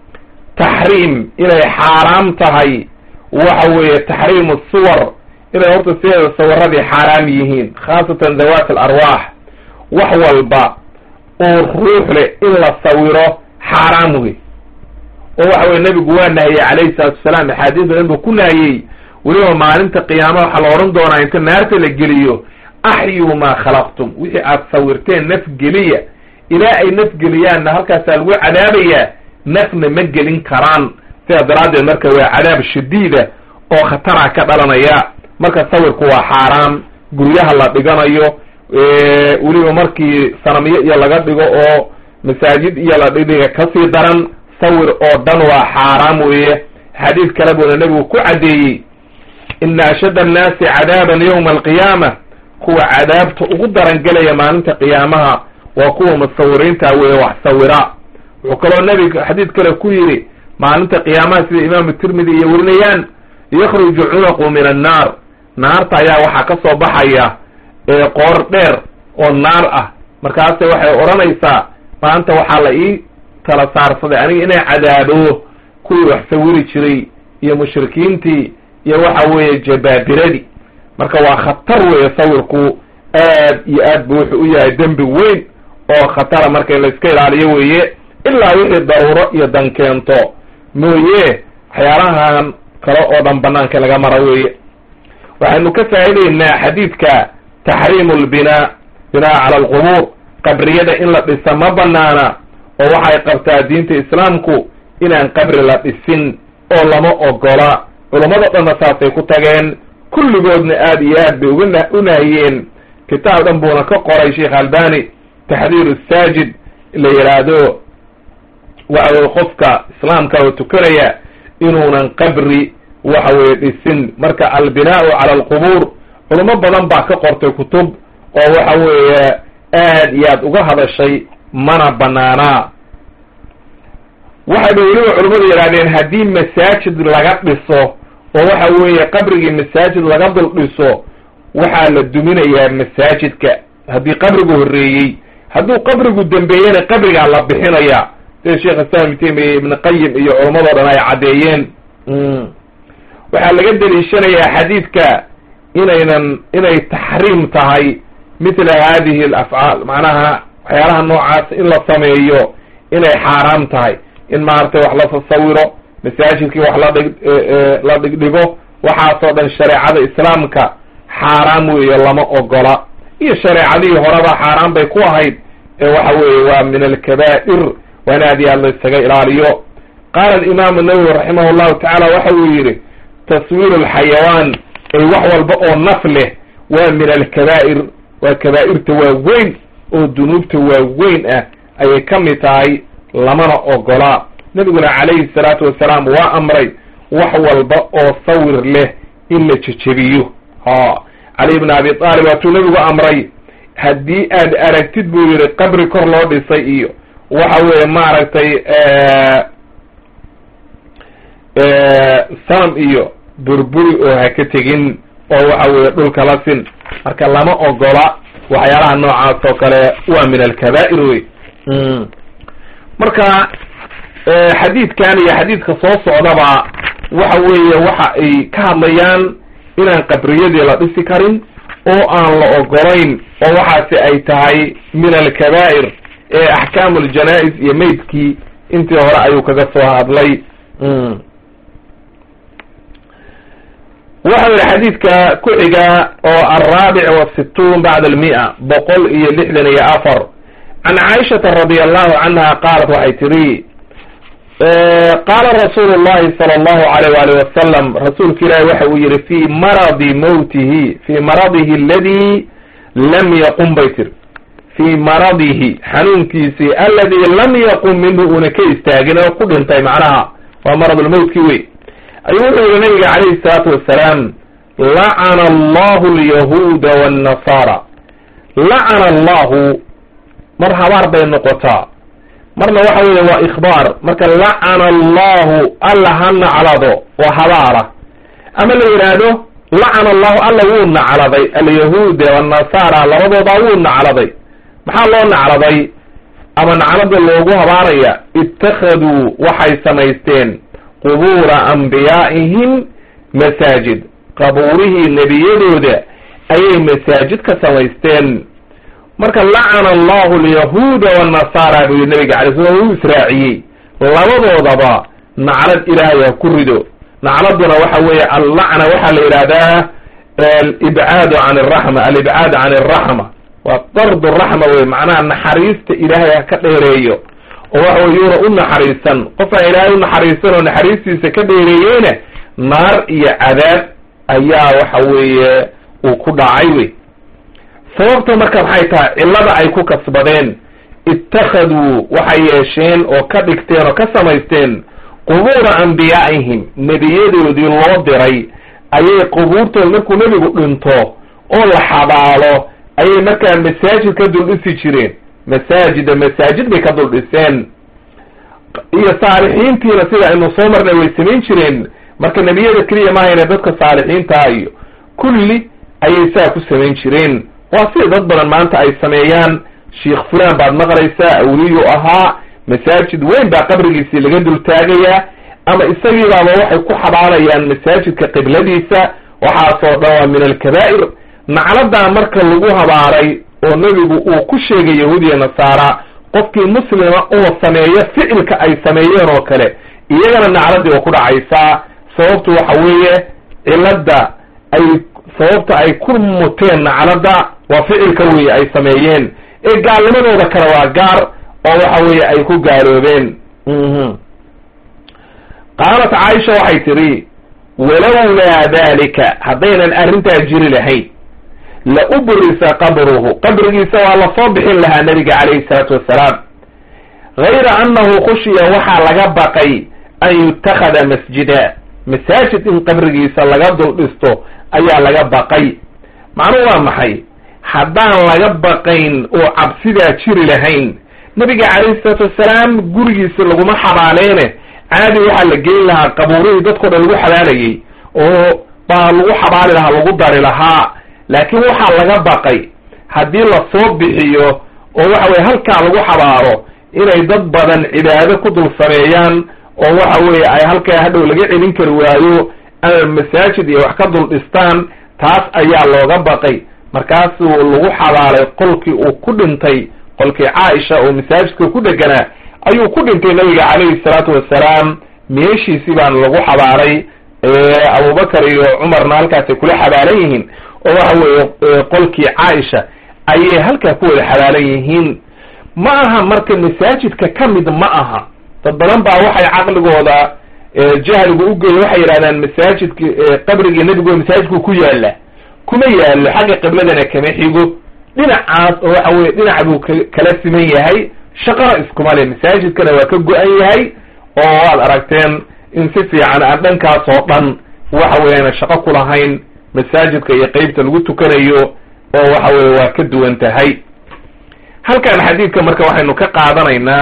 taxriim inay xaaraam tahay waxa weeye taxriimu suwar inay horta sideeda sawiradii xaaraam yihiin khaasatan dawaat alarwaax wax walba oo ruux leh in la sawiro xaaraam wey oo waxa weye nebigu waa nahiyey calayhi salaatu wasalaam axaadiis badan buu ku nahiyey weliba maalinta qiyaama waxaa la odhan doonaa inta naarta la geliyo axyuu maa khalaqtum wixii aad sawirteen naf geliya ilaa ay naf geliyaanna halkaasaa lagu cadaabayaa nafna ma gelin karaan sidaa daraaddeed marka waa cadaab shadiida oo khatara ka dhalanaya marka sawirku waa xaaraam guryaha la dhiganayo weliba markii sanamyo iyo laga dhigo oo masaajid iyo la dhidhiga kasii daran sawir oo dhan waa xaaraam weeye xadiid kale buuna nebigu ku caddeeyey ina ashadda annaasi cadaaban yawma alqiyaama kuwa cadaabta ugu daran gelaya maalinta qiyaamaha waa kuwa musawiriinta weeye wax sawira wuxuu kaloo nebiga xadiid kale ku yidhi maalinta qiyaamaha sida imaamu tirmidi iyo warinayaan yakhruju cunaqu min annaar naarta ayaa waxaa ka soo baxaya qoor dheer oo naar ah markaase waxay odhanaysaa maanta waxaa la ii tala saarsaday aniga inay cadaabo kuwii wax sawiri jiray iyo mushrikiintii iyo waxa weeye jabaabiradii marka waa khatar weeye sawirku aad iyo aad bu wuxuu u yahay dembi weyn oo khatara marka in la iska ilaaliyo weeye ilaa wixii daruuro iyo dan keento mooye waxyaalahan kale oo dhan banaanka laga mara weeye waxaynu ka faa'idaynaa xadiidka taxriimu lbinaa binaa cala alqubuur qabriyada in la dhisa ma banaana oo waxay qabtaa diinta islaamku inaan qabri la dhisin oo lama ogola culammada dhanna saasay ku tageen kulligoodna aad iyo aad bay uga u nahiyeen kitaab dhan buuna ka qoray sheekh albani taxdiiru saajid la yidhaahdo waxa weye qofka islaamka oo tukanaya inuunan qabri waxa weye dhisin. marka albinaau cala alqubuur culamo badan baa ka qortay kutub oo waxa weeye aad iyo aad uga hadashay, mana banaanaa. waxay ba weliba culamadu yidhahdeen haddii masaajid laga dhiso oo waxa weeye qabrigii masaajid laga dul dhiso, waxaa la duminayaa masaajidka haddii qabrigu horreeyey. hadduu qabrigu dambeeyena qabrigaa la bixinaya, sida sheekh islam ibn taymiya ibn qayim iyo culamadoo dhan ay caddeeyeen. waxaa laga deliishanayaa xadiidka inaynan inay taxriim tahay mithla hadihi alafcaal, macnaha waxyaalaha noocaas in la sameeyo inay xaaraam tahay, in maaragtay wax la sasawiro, masaajidkii wax la dhig la dhigdhigo, waxaasoo dhan shareecada islaamka xaaraam weeye, lama ogola. iyo shareecadihii horeba xaaraan bay ku ahayd, ee waxa weeye waa min alkabaa'ir, waa in aad iyo aad la isaga ilaaliyo. qaala alimaamu nawowi raximah llahu tacaala waxa uu yidhi taswiiru alxayawaan, ay wax walba oo naf leh waa min alkabaa'ir, waa kabaa'irta waaweyn oo dunuubta waaweyn ah ayay ka mid tahay, lamana ogola. nabiguna calayhi salaatu wasalaam waa amray wax walba oo sawir leh in la jejebiyo. ha cali bn abi aalib waatuu nabigu amray, haddii aad aragtid buu yihi qabri kor loo dhisay iyo waxa weeye maaragtay sanam iyo burburi oo ha ka tegin oo waxa weeye dhulka la sin. marka lama ogola waxyaalaha noocaas oo kale, waa min alkabaa'ir wey. marka xadiidkan iyo xadiidka soo socdaba waxa weeye waxa ay ka hadlayaan inaan qabriyadii la dhisi karin oo aan la ogolayn, oo waxaasi ay tahay min alkabaa'ir. ee axkaamu aljanaa-is iyo maydkii intii hore ayuu kaga soo hadlay. waxa yihi xadiidka ku xiga oo alraabic wasittuun bacda almi'a, boqol iyo lixdan iyo afar, can caaishata radi allahu canha qaalat waxay tiri qaala rasuulu llahi sala allahu alayh waali wasalam, rasuulka ilaahi waxa uu yihi fii maradi mawtihi, fii maradihi aladi lam yaqum bay tiri, fii maradihi xanuunkiisii aladi lam yaqum minhu una ka istaagin oo ku dhintay, macnaha waa maradulmawtki wey. ayuu wuxuu yihi nabiga calayhi salaatu wasalaam lacana allahu alyahuuda waannasara. lacana allahu mar habaar bay noqotaa, marna waxa weeye waa ikhbaar. marka lacana allahu alla ha naclado waa habaara, ama la yidhaahdo lacana allahu alla wuu nacladay alyahuuda waannasara, labadoodaa wuu nacladay. maxaa loo nacladay ama naclada loogu habaaraya? ittakhaduu waxay samaysteen qubuura anbiyaa'ihim masaajid, qabuurihii nebiyadooda ayay masaajid ka samaysteen. marka lacana allahu alyahuuda waannasara buu yihi nabiga calay slam, wuu israaciyey labadoodaba naclad ilaahay ha ku rido. nacladuna waxa weeye allacna waxaa la yidhahdaa alibcaadu can araxma, alibcaad can araxma waa dard raxma wey, macnaha naxariista ilaahay ha ka dheereeyo oo waxa wey yuuna u naxariisan. qofaan ilaahay u naxariisan oo naxariistiisa ka dheereeyeyna naar iyo cadaab ayaa waxa weeye uu ku dhacay wey. sababta marka maxay tahay? cillada ay ku kasbadeen, ittakhaduu waxay yeesheen oo ka dhigteen oo ka samaysteen qubuura anbiyaa'ihim, nebiyadoodii loo diray ayay qubuurtooda markuu nebigu dhinto oo la xabaalo ayay markaa masaajid ka dul dhisi jireen. masaajida masaajid bay ka dul dhiseen, iyo saalixiintiina sida aynu soo marnay way samayn jireen. marka nebiyada keliya maahayna dadka saalixiinta iyo kulli ayay saa ku samayn jireen. waa sida dad badan maanta ay sameeyaan. sheikh fulan baad maqlaysaa, awliyu ahaa, masaajid weyn baa qabrigiisii laga dul taagayaa, ama isagiibaaba waxay ku xabaalayaan masaajidka qibladiisa. waxaasoo dhan waa min alkabaa'ir. nacladaa marka lagu habaaray oo nebigu uu ku sheegay yahuudiya nasaara, qofkii muslima oo sameeyo ficilka ay sameeyeen oo kale, iyagana nacladii oo ku dhacaysaa. sababtu waxa weeye cilada ay sababta ay ku muteen naclada waa ficilka weye ay sameeyeen, ee gaalnimadooda kale waa gaar oo waxa weeye ay ku gaaloobeen. qaalat caaisha waxay tidhi walowlaa dalika, haddaynan arrintaa jiri lahayn, la ubrisa qabruhu, qabrigiisa waa lasoo bixin lahaa nabiga calayhi salaatu wassalaam. gayra annahu khushiya waxaa laga baqay an yutakhada masjida masaajid in qabrigiisa laga dul dhisto ayaa laga baqay. macnuhu waa maxay? haddaan laga baqayn oo cabsidaa jiri lahayn, nabiga calayhi salaatu wassalaam gurigiisa laguma xabaaleyne caadi waxaa la geyn lahaa qabuurihii dadkao dhan lagu xabaalayay oo baa lagu xabaali lahaa, lagu dari lahaa. laakiin waxaa laga baqay haddii lasoo bixiyo oo waxa weye halkaa lagu xabaaro inay dad badan cibaado ku dul sameeyaan oo waxa weye ay halkaa hadhow laga celin kari waayo ama masaajid iyo wax ka dul dhistaan. taas ayaa looga baqay. markaasuu lagu xabaalay qolkii uu ku dhintay, qolkii caaisha oo masaajidka ku dheganaa ayuu ku dhintay nabiga calayhi salaatu wassalaam. meeshiisii baan lagu xabaalay. abubakar iyo cumarna halkaasay kula xabaalan yihiin oo waxa weye qolkii caaisha ayay halkaa ku wada xabaalan yihiin. ma aha marka masaajidka ka mid ma aha. dad badan baa waxay caqligooda jahligu ugeeya waxay yidhahdaan masaajidki qabrigii nebigo masaajidku ku yaala. kuma yaalo, xagga qibladana kama xigo, dhinacaas oo waxa weye dhinac buu kala siman yahay, shaqana iskuma le. masaajidkana waa ka go-an yahay oo waad aragteen in si fiican aan dhankaas oo dhan waxa weeyaan shaqo ku lahayn masaajidka iyo qeybta lagu tukanayo oo waxa weye waa ka duwan tahay. halkan xadiidka marka waxaynu ka qaadanaynaa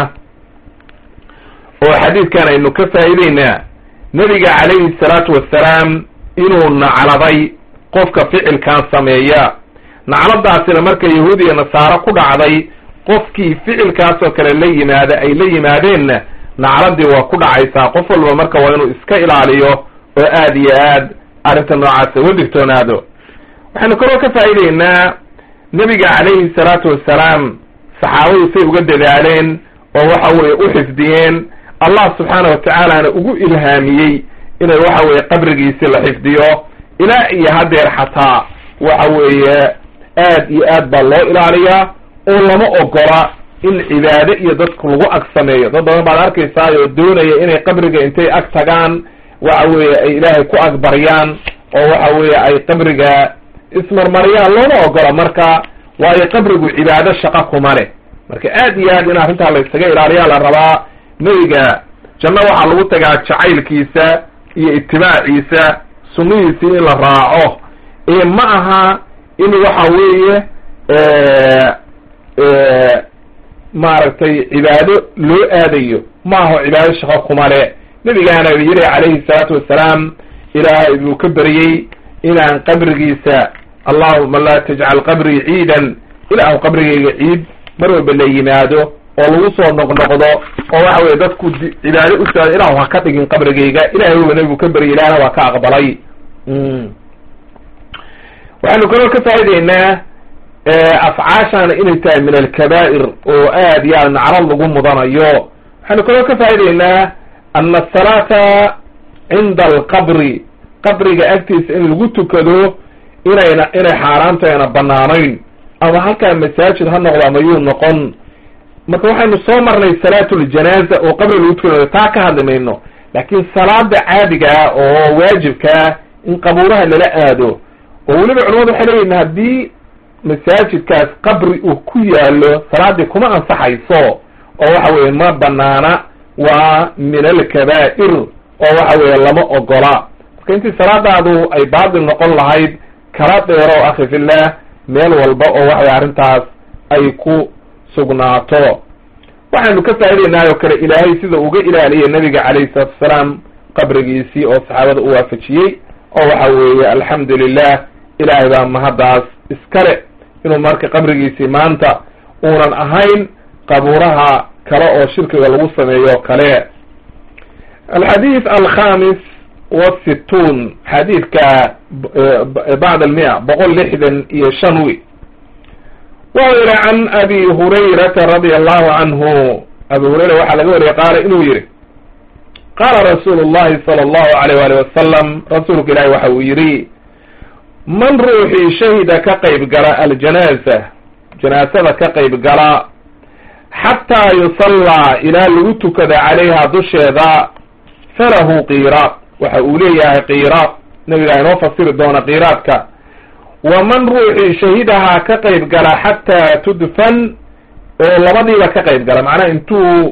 oo xadiidkan aynu ka faa'iideynaa nabiga calayhi salaatu wassalaam inuu nacladay qofka ficilkan sameeya. nacladaasina marka yahuud iyo nasaaro ku dhacday, qofkii ficilkaasoo kale la yimaada ay la yimaadeenna nacladii waa ku dhacaysaa. qof walba marka waa inuu iska ilaaliyo oo aad iyo aad arrinta noocaasa uga digtoonaado. waxaynu kaloo ka faa'iideynaa nebiga calayhi salaatu wassalaam saxaabadu say uga dadaaleen oo waxa weye u xifdiyeen, allah subxaana watacaalana ugu ilhaamiyey inay waxa weye qabrigiisi la xifdiyo. ilaa iyo hadeer xataa waxa weeye aad iyo aad baa loo ilaaliyaa oo lama ogola in cibaado iyo dadku lagu ag sameeyo. dad badan baad arkaysaa oo doonaya inay qabriga intay ag tagaan waxa weeye ay ilaahay ku ag baryaan oo waxa weeye ay qabriga ismarmariyaan. looma ogola marka, waayo qabrigu cibaado shaqa kuma leh. marka aad iyo aad in arrintaa la isaga ilaaliyaa la rabaa. nebiga janno waxaa lagu tagaa jacaylkiisa iyo itibaaciisa, sunnihiisii in la raaco. ee ma aha in waxa weeye maaragtay cibaado loo aadayo, ma aho cibaado shaqo kuma le. nebigaana yidhi calayhi salaatu wassalaam ilaahay buu ka beriyey inaan qabrigiisa allahuma laa tajcal qabrii ciidan, ilaahu qabrigayga ciid mar walba la yimaado oo lagu soo noqnoqdo oo waxa weye dadku cibaado u saado, ilaahu ha ka dhigin qabrigayga. ilahay wa nebigu ka beryay, ilahna waa ka aqbalay. waxaynu kaloo ka faa'ideynaa afcaashana inay tahay min alkabaa'ir oo aad iyo aad naclad lagu mudanayo. waxaynu kaloo ka faa'ideynaa ana asalaata cinda alqabri, qabriga agtiisa in lagu tukado inayna inay xaaraanto ayna banaanayn, ama halkaa masaajid ha noqdo ama yuu noqon. marka waxaynu soo marnay salaatuljanaaza oo qabri lagu tukanayo, taa ka hadli mayno. laakiin salaada caadigaa oo waajibkaa in qabuuraha lala aado, oo weliba culamadu waxay leeyihin haddii masaajidkaas qabri uu ku yaalo salaadii kuma ansaxayso oo waxa weye ma banaana, waa min alkabaa'ir oo waxa weye lama ogola. marka intii salaadaadu ay baatil noqon lahayd, kala dheero akhi fillah meel walba oo waxa weye arrintaas ay ku sugnaato. waxaynu ka faa'ideynaayo kale ilaahay sida uga ilaaliyay nabiga calayhi salaatu wasalaam qabrigiisii oo saxaabada u waafajiyey oo waxa weeye alxamdu lilah, ilaahay baa mahaddaas iskale inuu marka qabrigiisii maanta uunan ahayn qabuuraha kale oo shirkiga lagu sameeyo kale. alxadiid alkhamis wasittuun, xadiidka bacd almia boqol lixdan iyo shan wi wuxuu yihi can abi hurayrata radia allahu canhu, abi hurayra waxaa laga wariyay qaala inuu yihi qaala rasuulu llahi sala allahu alayh waalih wasalam, rasuulka ilaahi waxa uu yidhi man ruuxii shahida ka qayb gala aljanaaza, janaasada ka qayb gala, xataa yusallaa ilaa lagu tukada calayha dusheeda, falahu qiiraad, waxa uu leeyahay qiiraad. nabigaa inoo fasiri doona qiiraadka. waman ruuxii shahidahaa ka qayb gala xataa tudfan, oo labadiiba ka qayb gala, macnaha intuu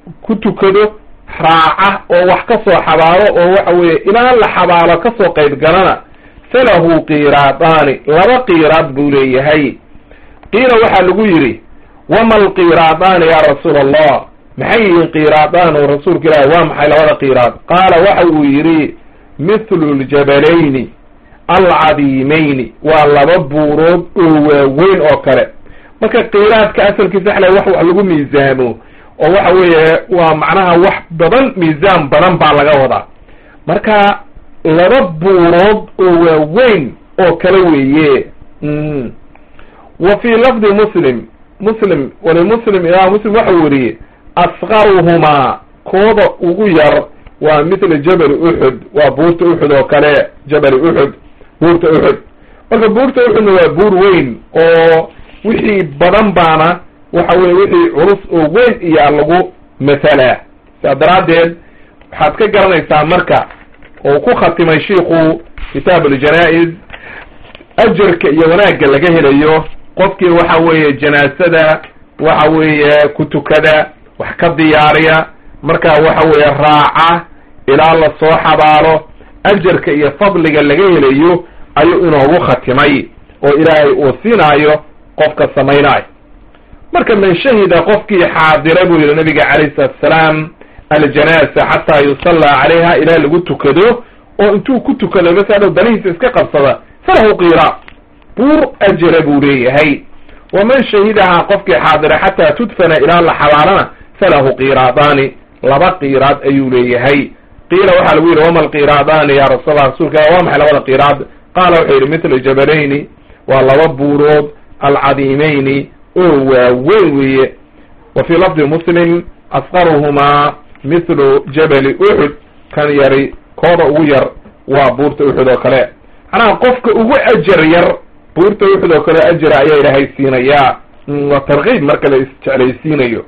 ku tukado raaca oo wax ka soo xabaalo oo waxa weeye ilaa la xabaalo kasoo qayb galana falahu qiraadaani laba qiraad buu leeyahay. qiila waxaa lagu yidhi wama alqiraadaani ya rasuul allah, maxay yihiin qiraadaan oo rasuulka ilaahi waa maxay labada qiraad? qaala waxa uu yidhi mithlu ljabalayni alcadiimayni, waa laba buurood oo waaweyn oo kale. marka qiraadka asalkiisa waxla wax wax lagu miisaamo oo waxa weeye waa macnaha wax badan, miisaan badan baa laga wadaa. marka laba buurood oo waaweyn oo kale weeye. wa fii lafdi muslim muslim walimuslim imaam muslim waxau weriyey asqaruhumaa, kooda ugu yar waa mithla jabali uxud, waa buurta uxud oo kale, jabali uxud, buurta uxud. marka buurta uxudna waa buur weyn oo wixii badan baana waxa weye wixii culus oo weyn iyaa lagu mathalaa. saa daraaddeed waxaad ka garanaysaa marka oo ku khatimay shiiku kitaab aljanaa-is ajarka iyo wanaagga laga helayo qofkii waxa weeye janaasada waxa weeye ku tukada, wax ka diyaariya, markaa waxa weeye raaca ilaa la soo xabaalo, ajarka iyo fadliga laga helayo ayuu inoogu khatimay oo ilaahay uu siinaayo qofka samaynaayo. marka man shahida qofkii xaadira buu yihi nabiga calayhi salatu asalaam aljanaasa xataa yusallaa calayha ilaa lagu tukado, oo intuu ku tukado bas hadhow danihiisa iska qabsada falahu qiraad, buur ajra buu leeyahay. waman shahidahaa qofkii xaadira xataa tudfana ilaa la xabaalana falahu qiraadaani, laba qiraad ayuu leeyahay. qiila waxaa lagu yidhi wama alqiraadaani ya rasuul allah, rasuulka waa maxay labada qiraad? qaala wuxuu yidhi mithla jabalayni, waa laba buurood alcadiimayni oo waaweyn weeye. wa fii lafdi muslim asqaruhumaa mithlu jabali uxud, kan yari kooda ugu yar waa buurta uxud oo kale. macnaha qofka ugu ajar yar buurta uxud oo kale ajra ayaa ilaahay siinayaa. waa tarkiib marka la isjeclaysiinayo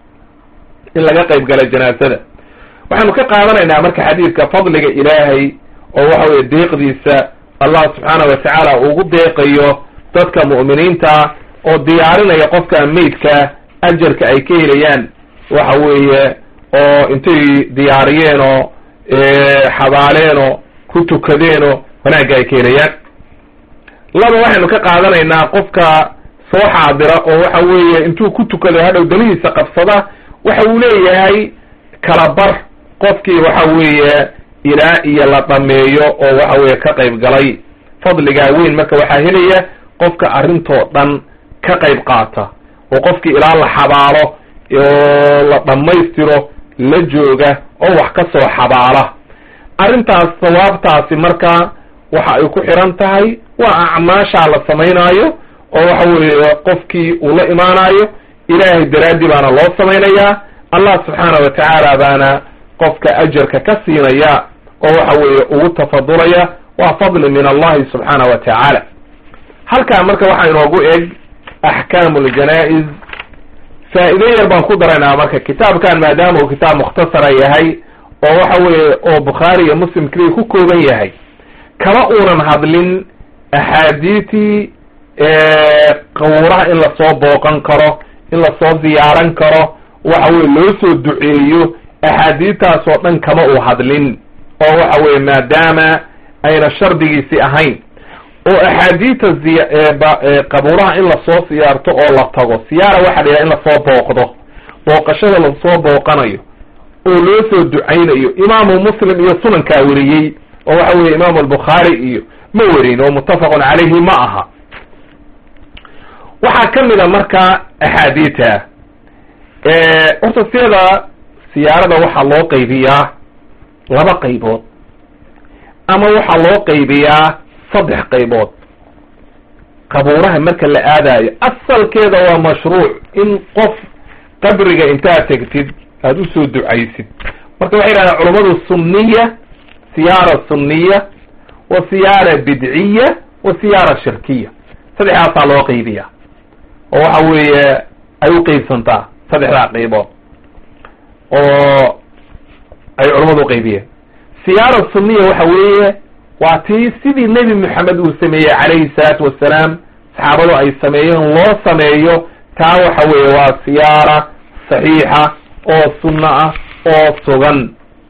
in laga qayb gala janaasada. waxaanu ka qaadanaynaa marka xadiidka fadliga ilaahay oo waxa weye deeqdiisa allah subxaana wa tacaala ugu deeqayo dadka mu'miniinta oo diyaarinaya qofka meydka ajarka ay ka helayaan waxa weeye oo intay diyaariyeen oo xabaaleen oo ku tukadeen oo wanaagga ay ka helayaan. laba waxaynu ka qaadanaynaa qofka soo xaadira oo waxa weeye intuu ku tukado hadhow danihiisa qabsada waxa uu leeyahay kala bar qofkii waxa weeye ilaa iyo la dhameeyo oo waxa weeye ka qayb galay. fadligaa weyn marka waxaa helaya qofka arrintoo dhan ka qayb qaata, oo qofkii ilaa la xabaalo oo la dhammaystiro la jooga oo wax ka soo xabaala. arrintaas sawaabtaasi marka waxa ay ku xiran tahay waa acmaashaa la samaynaayo oo waxa weeye qofkii uu la imaanayo ilaahay daraaddi baana loo samaynayaa, allah subxaana wa tacaala baana qofka ajarka ka siinaya oo waxa weeye ugu tafadulaya. waa fadli min allahi subxaana wa tacaala. halkaa marka waxaa inoogu eg axkaamu ljanaa-is. faa'ido yar baan ku daraynaa marka kitaabkan maadaama uu kitaab mukhtasara yahay oo waxa weeye oo bukhaari iyo muslim keliya ku kooban yahay, kama uunan hadlin axaadiitii qabuuraha in lasoo booqan karo, in lasoo ziyaaran karo, waxa weye loo soo duceeyo, axaadiitaas oo dhan kama uu hadlin oo waxa weye maadaama ayna shardigiisi ahayn. oo axaadiita qabuuraha in lasoo siyaarto oo la tago, siyaara waxaa la yidhaha in lasoo booqdo, booqashada lasoo booqanayo oo loo soo ducaynayo. imaamu muslim iyo sunankaa weriyey oo waxa weye imaamu albukhaari iyo ma werin oo muttafaqun calayhi ma aha. waxaa ka mid a marka axaadiita horta siyada siyaarada waxaa loo qaybiyaa laba qaybood ama waxaa loo qaybiyaa saddex qaybood. qabuuraha marka la aadayo asalkeeda waa mashruuc in qof qabriga intaad tegtid aada usoo ducaysid. marka waxay yidhahdaan culammadu sunniya, siyaara sunniya, wa siyaara bidciya, wa siyaara shirkiya. saddexdaasaa loo qaybiyaa oo waxa weeye ay u qeybsantaa saddexdaa qaybood oo ay culammadu uqaybiyeen. siyaara sunniya waxa weeye waa tii sidii nebi moxamed uu sameeyey calayhi salaatu wassalaam, saxaabadu ay sameeyeen loo sameeyo. taa waxa weeye waa siyaara saxiixa oo sunno ah oo sugan.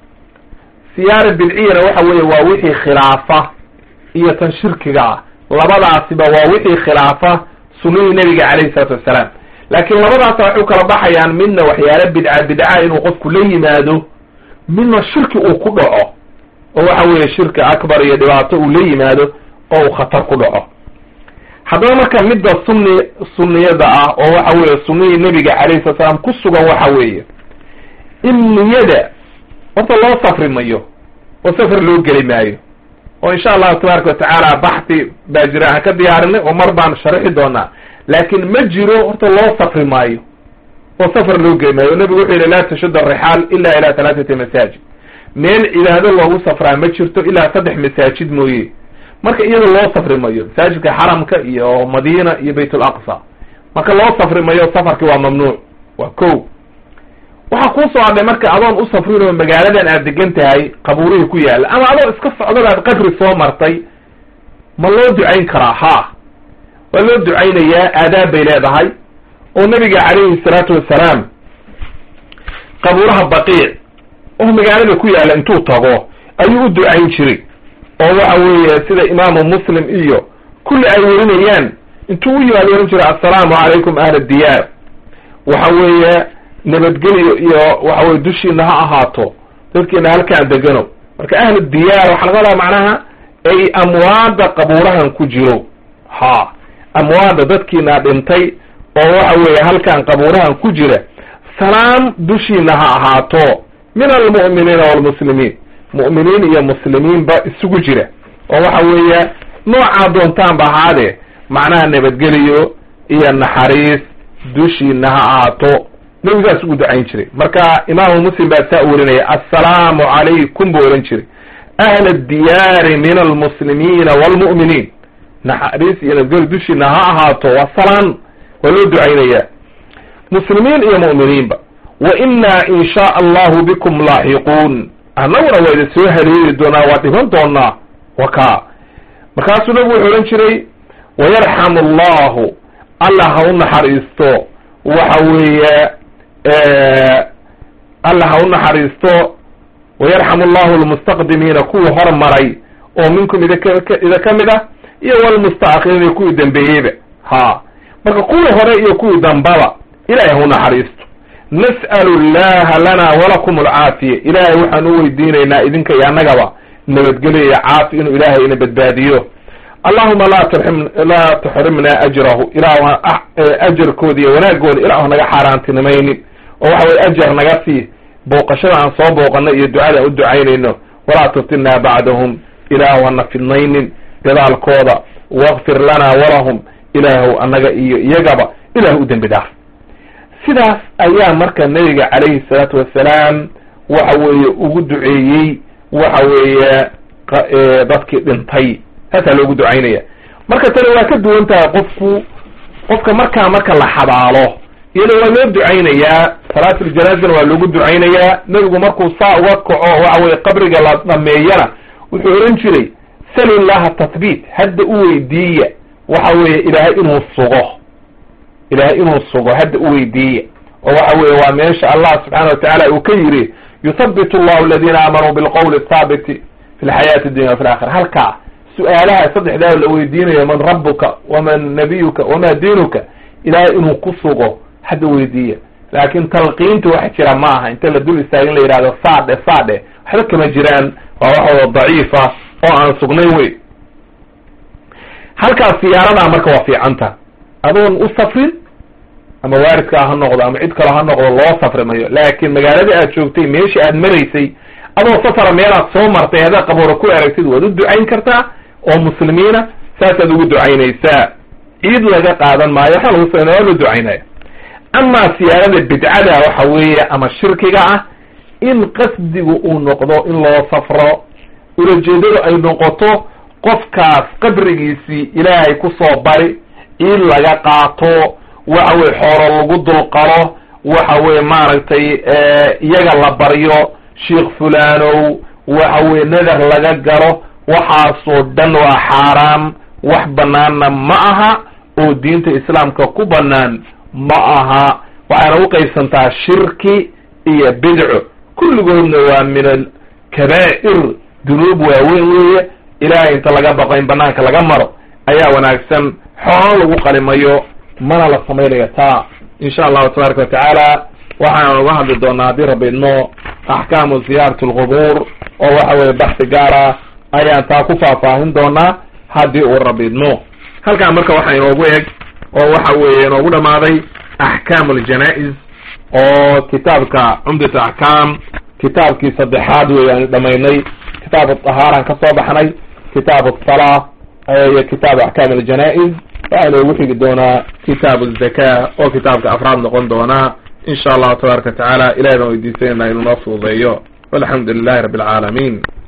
siyaara bidciyana waxa weeye waa wixii khilaafa iyo tan shirkiga ah, labadaasiba waa wixii khilaafa sunnadii nebiga calayhi salaatu wassalaam. laakiin labadaasa waxay u kala baxayaan, midna waxyaala bidca bidca inuu qofku la yimaado, midna shirki uu ku dhaco oo waxa weeye shirki akbar iyo dhibaato uu la yimaado oo uu khatar ku dhaco. haddaba marka midda sunni sunniyada ah oo waxa weeye sunnadii nebiga calayhi salatu salaam ku sugan waxa weeye in niyada horta loo safri mayo oo safar loo geli maayo, oo insha allahu tabaaraka watacaala baxti baa jira aan ka diyaarinay oo mar baan sharixi doonaa. laakiin ma jiro horta loo safri maayo oo safar loo geli maayo. nebigu wuxuu yidhi laa tashudd arixaal ila ila halaathati masaajid, meel cibaado loogu safraa ma jirto ilaa saddex masaajid mooye. marka iyada loo safri mayo, masaajidka xaramka iyo madiina iyo bayt ulaqsa, marka loo safri mayo, safarki waa mamnuuc. waa ko waxaa kuu soo hadhay marka adoon u safrin oo magaaladan aad degan tahay qabuurihii ku yaalla, ama adoo iska socdaba aad qabri soo martay, ma loo ducayn karaa? ha waa loo ducaynayaa, aadaab bay leedahay. oo nabiga calayhi salaatu wassalaam qabuuraha baqiic oo magaalada ku yaalla intuu tago ayuu u ducayn jiray, oo waxa weeye sida imaamu muslim iyo kulli ay werinayaan, intuu u yimaado ohan jiray assalaamu calaykum ahla diyaar, waxa weeye nabadgelyo iyo waxa weye dushiina ha ahaato dadkiina halkaan degano. marka ahlu diyaar waxaa laga wadaa macnaha ay amwaada qabuurahan ku jiro, ha amwaada dadkiina dhintay oo waxa weeye halkaan qabuurahan ku jira, salaam dushiina ha ahaato min almu'miniina waalmuslimiin, mu'miniin iyo muslimiinba isugu jira, oo waxa weeye noocaa doontaanba ahaadee macnaha nabadgeliyo iyo naxariis dushiina ha ahaato. nabigaas ugu ducayn jiray. marka imaamu muslim baa saa werinaya assalaamu calaykum buu ohan jiray, ahla diyaari min almuslimiina waalmu'miniin, naxariis iyo nabadgeli dushiina ha ahaato, waa salaan, waa loo ducaynaya muslimiin iyo mu'miniinba. wa innaa in shaa allahu bikum laaxiquun, annaguna waa idin soo haleeli doonaa, waa dhiman doonaa. waka markaasuu nabigu wuxuu odhan jiray wayarxamu allahu, allah ha u naxariisto waxa weeye allah ha u naxariisto, wayarxamu allahu almustaqdimiina kuwii hormaray oo minkum idinka ida ka mid ah, iyo walmustaakiriin iyo kuwii dambeeyeyba. ha marka kuwii hore iyo kuwii dambaba ilahay ha u naxariisto. nas'alu llaha lana walakum alcaafiya, ilaahay waxaan u weydiinaynaa idinka iyo annagaba nabadgelyo iyo caafi inuu ilaahay ina badbaadiyo. allahuma laa tuxrim laa tuxrimna ajrahu, ilaah ajarkooda iyo wanaagooda ilaah naga xaaraantinimaynin, oo waxa weye ajar naga sii booqashada aan soo booqanay iyo ducada aan u ducaynayno. walaa tuftinna bacdahum, ilaah hana fidnaynin gadaalkooda. waqfir lana walahum, ilaahu annaga iyo iyagaba ilaah u dembi dhaaf. sidaas ayaa marka nabiga calayhi salaatu wassalaam waxa weeye ugu duceeyey waxa weeye dadkii dhintay, taasaa loogu ducaynaya. marka tani waa ka duwan tahay qofku qofka markaa marka la xabaalo iyada waa loo ducaynayaa, salaatuljanazana waa loogu ducaynayaa. nebigu markuu saa uga kaco waxa weye qabriga la dhameeyana wuxuu ohan jiray sali llaha tathbiit, hadda u weydiiya waxa weeye ilaahay inuu sugo, ilaahay inuu sugo hadda u weydiiya. oo waxa weeye waa meesha allah subxaana watacaala uu ka yiri yuthabitu allahu aladiina aamanuu bilqowli athaabiti fi lxayaati dunya wa fi lakhira. halkaa su-aalaha saddexdaa la weydiinayo man rabuka waman nabiyuka wamaa diinuka, ilaahay inuu ku sugo hadda weydiiya. laakin talqiinta waxa jira ma aha inta la dul istaaga in la yidhahdo saadhe saadhe, waxba kama jiraan, waa waxooda daciifa oo aan sugnayn wey. halkaas siyaaradaa marka waa fiicanta, adoon u safrin ama waaridkaa ha noqdo ama cid kalo ha noqdo loo safri mayo. laakiin magaaladii aad joogtay meeshii aad maraysay adoo safara meelaad soo martay haddaad qabuura ku aragtid waad u ducayn kartaa oo muslimiina, saasaad ugu ducaynaysaa. ciid laga qaadan maayo, waxaa lagu soo waa loo ducaynaya. amaa siyaarada bidcada waxa weeye ama shirkiga ah, in qasdigu uu noqdo in loo safro, ulajeedadu ay noqoto qofkaas qabrigiisii ilaahay ku soo bari, ciid laga qaato, waxa weye xoolo lagu dulqalo, waxa weye maaragtay iyaga la baryo sheikh fulanow, waxa weye nadar laga galo, waxaasoo dhan waa xaaraam, wax banaanna ma aha oo diinta islaamka ku banaan ma aha. waxayna u qaybsantaa shirki iyo bidco kulligoodna waa min alkabaa'ir dunuub waaweyn weeye ilaahay inta laga baqo in banaanka laga maro ayaa wanaagsan xoolo lagu qalimayo mana la samaynayo taa insha allahu tabaaraka watacaala waxaan uga hadli doonaa haddii rabbi idmo axkaamu ziyaarati alqubuur oo waxa weye baxsi gaara ayaan taa ku faahfaahin doonaa haddii uu rabbi idmo halkaan marka waxaa inoogu eg oo waxa weeye inoogu dhamaaday axkaamu aljanaa-is oo kitaabka cumdat axkaam kitaabkii saddexaad wey aan dhamaynay kitaab ahaaraan ka soo baxnay kitaab asalaa iyo kitaab axkaam aljanaa-is waxaa inoogu xigi doonaa kitaab azaka oo kitaabka afraad noqon doonaa insha allahu tabaaraka watacaala ilahay baan weydiisanayna inuu noo fududeeyo walxamdu lilahi rabbi alcaalamiin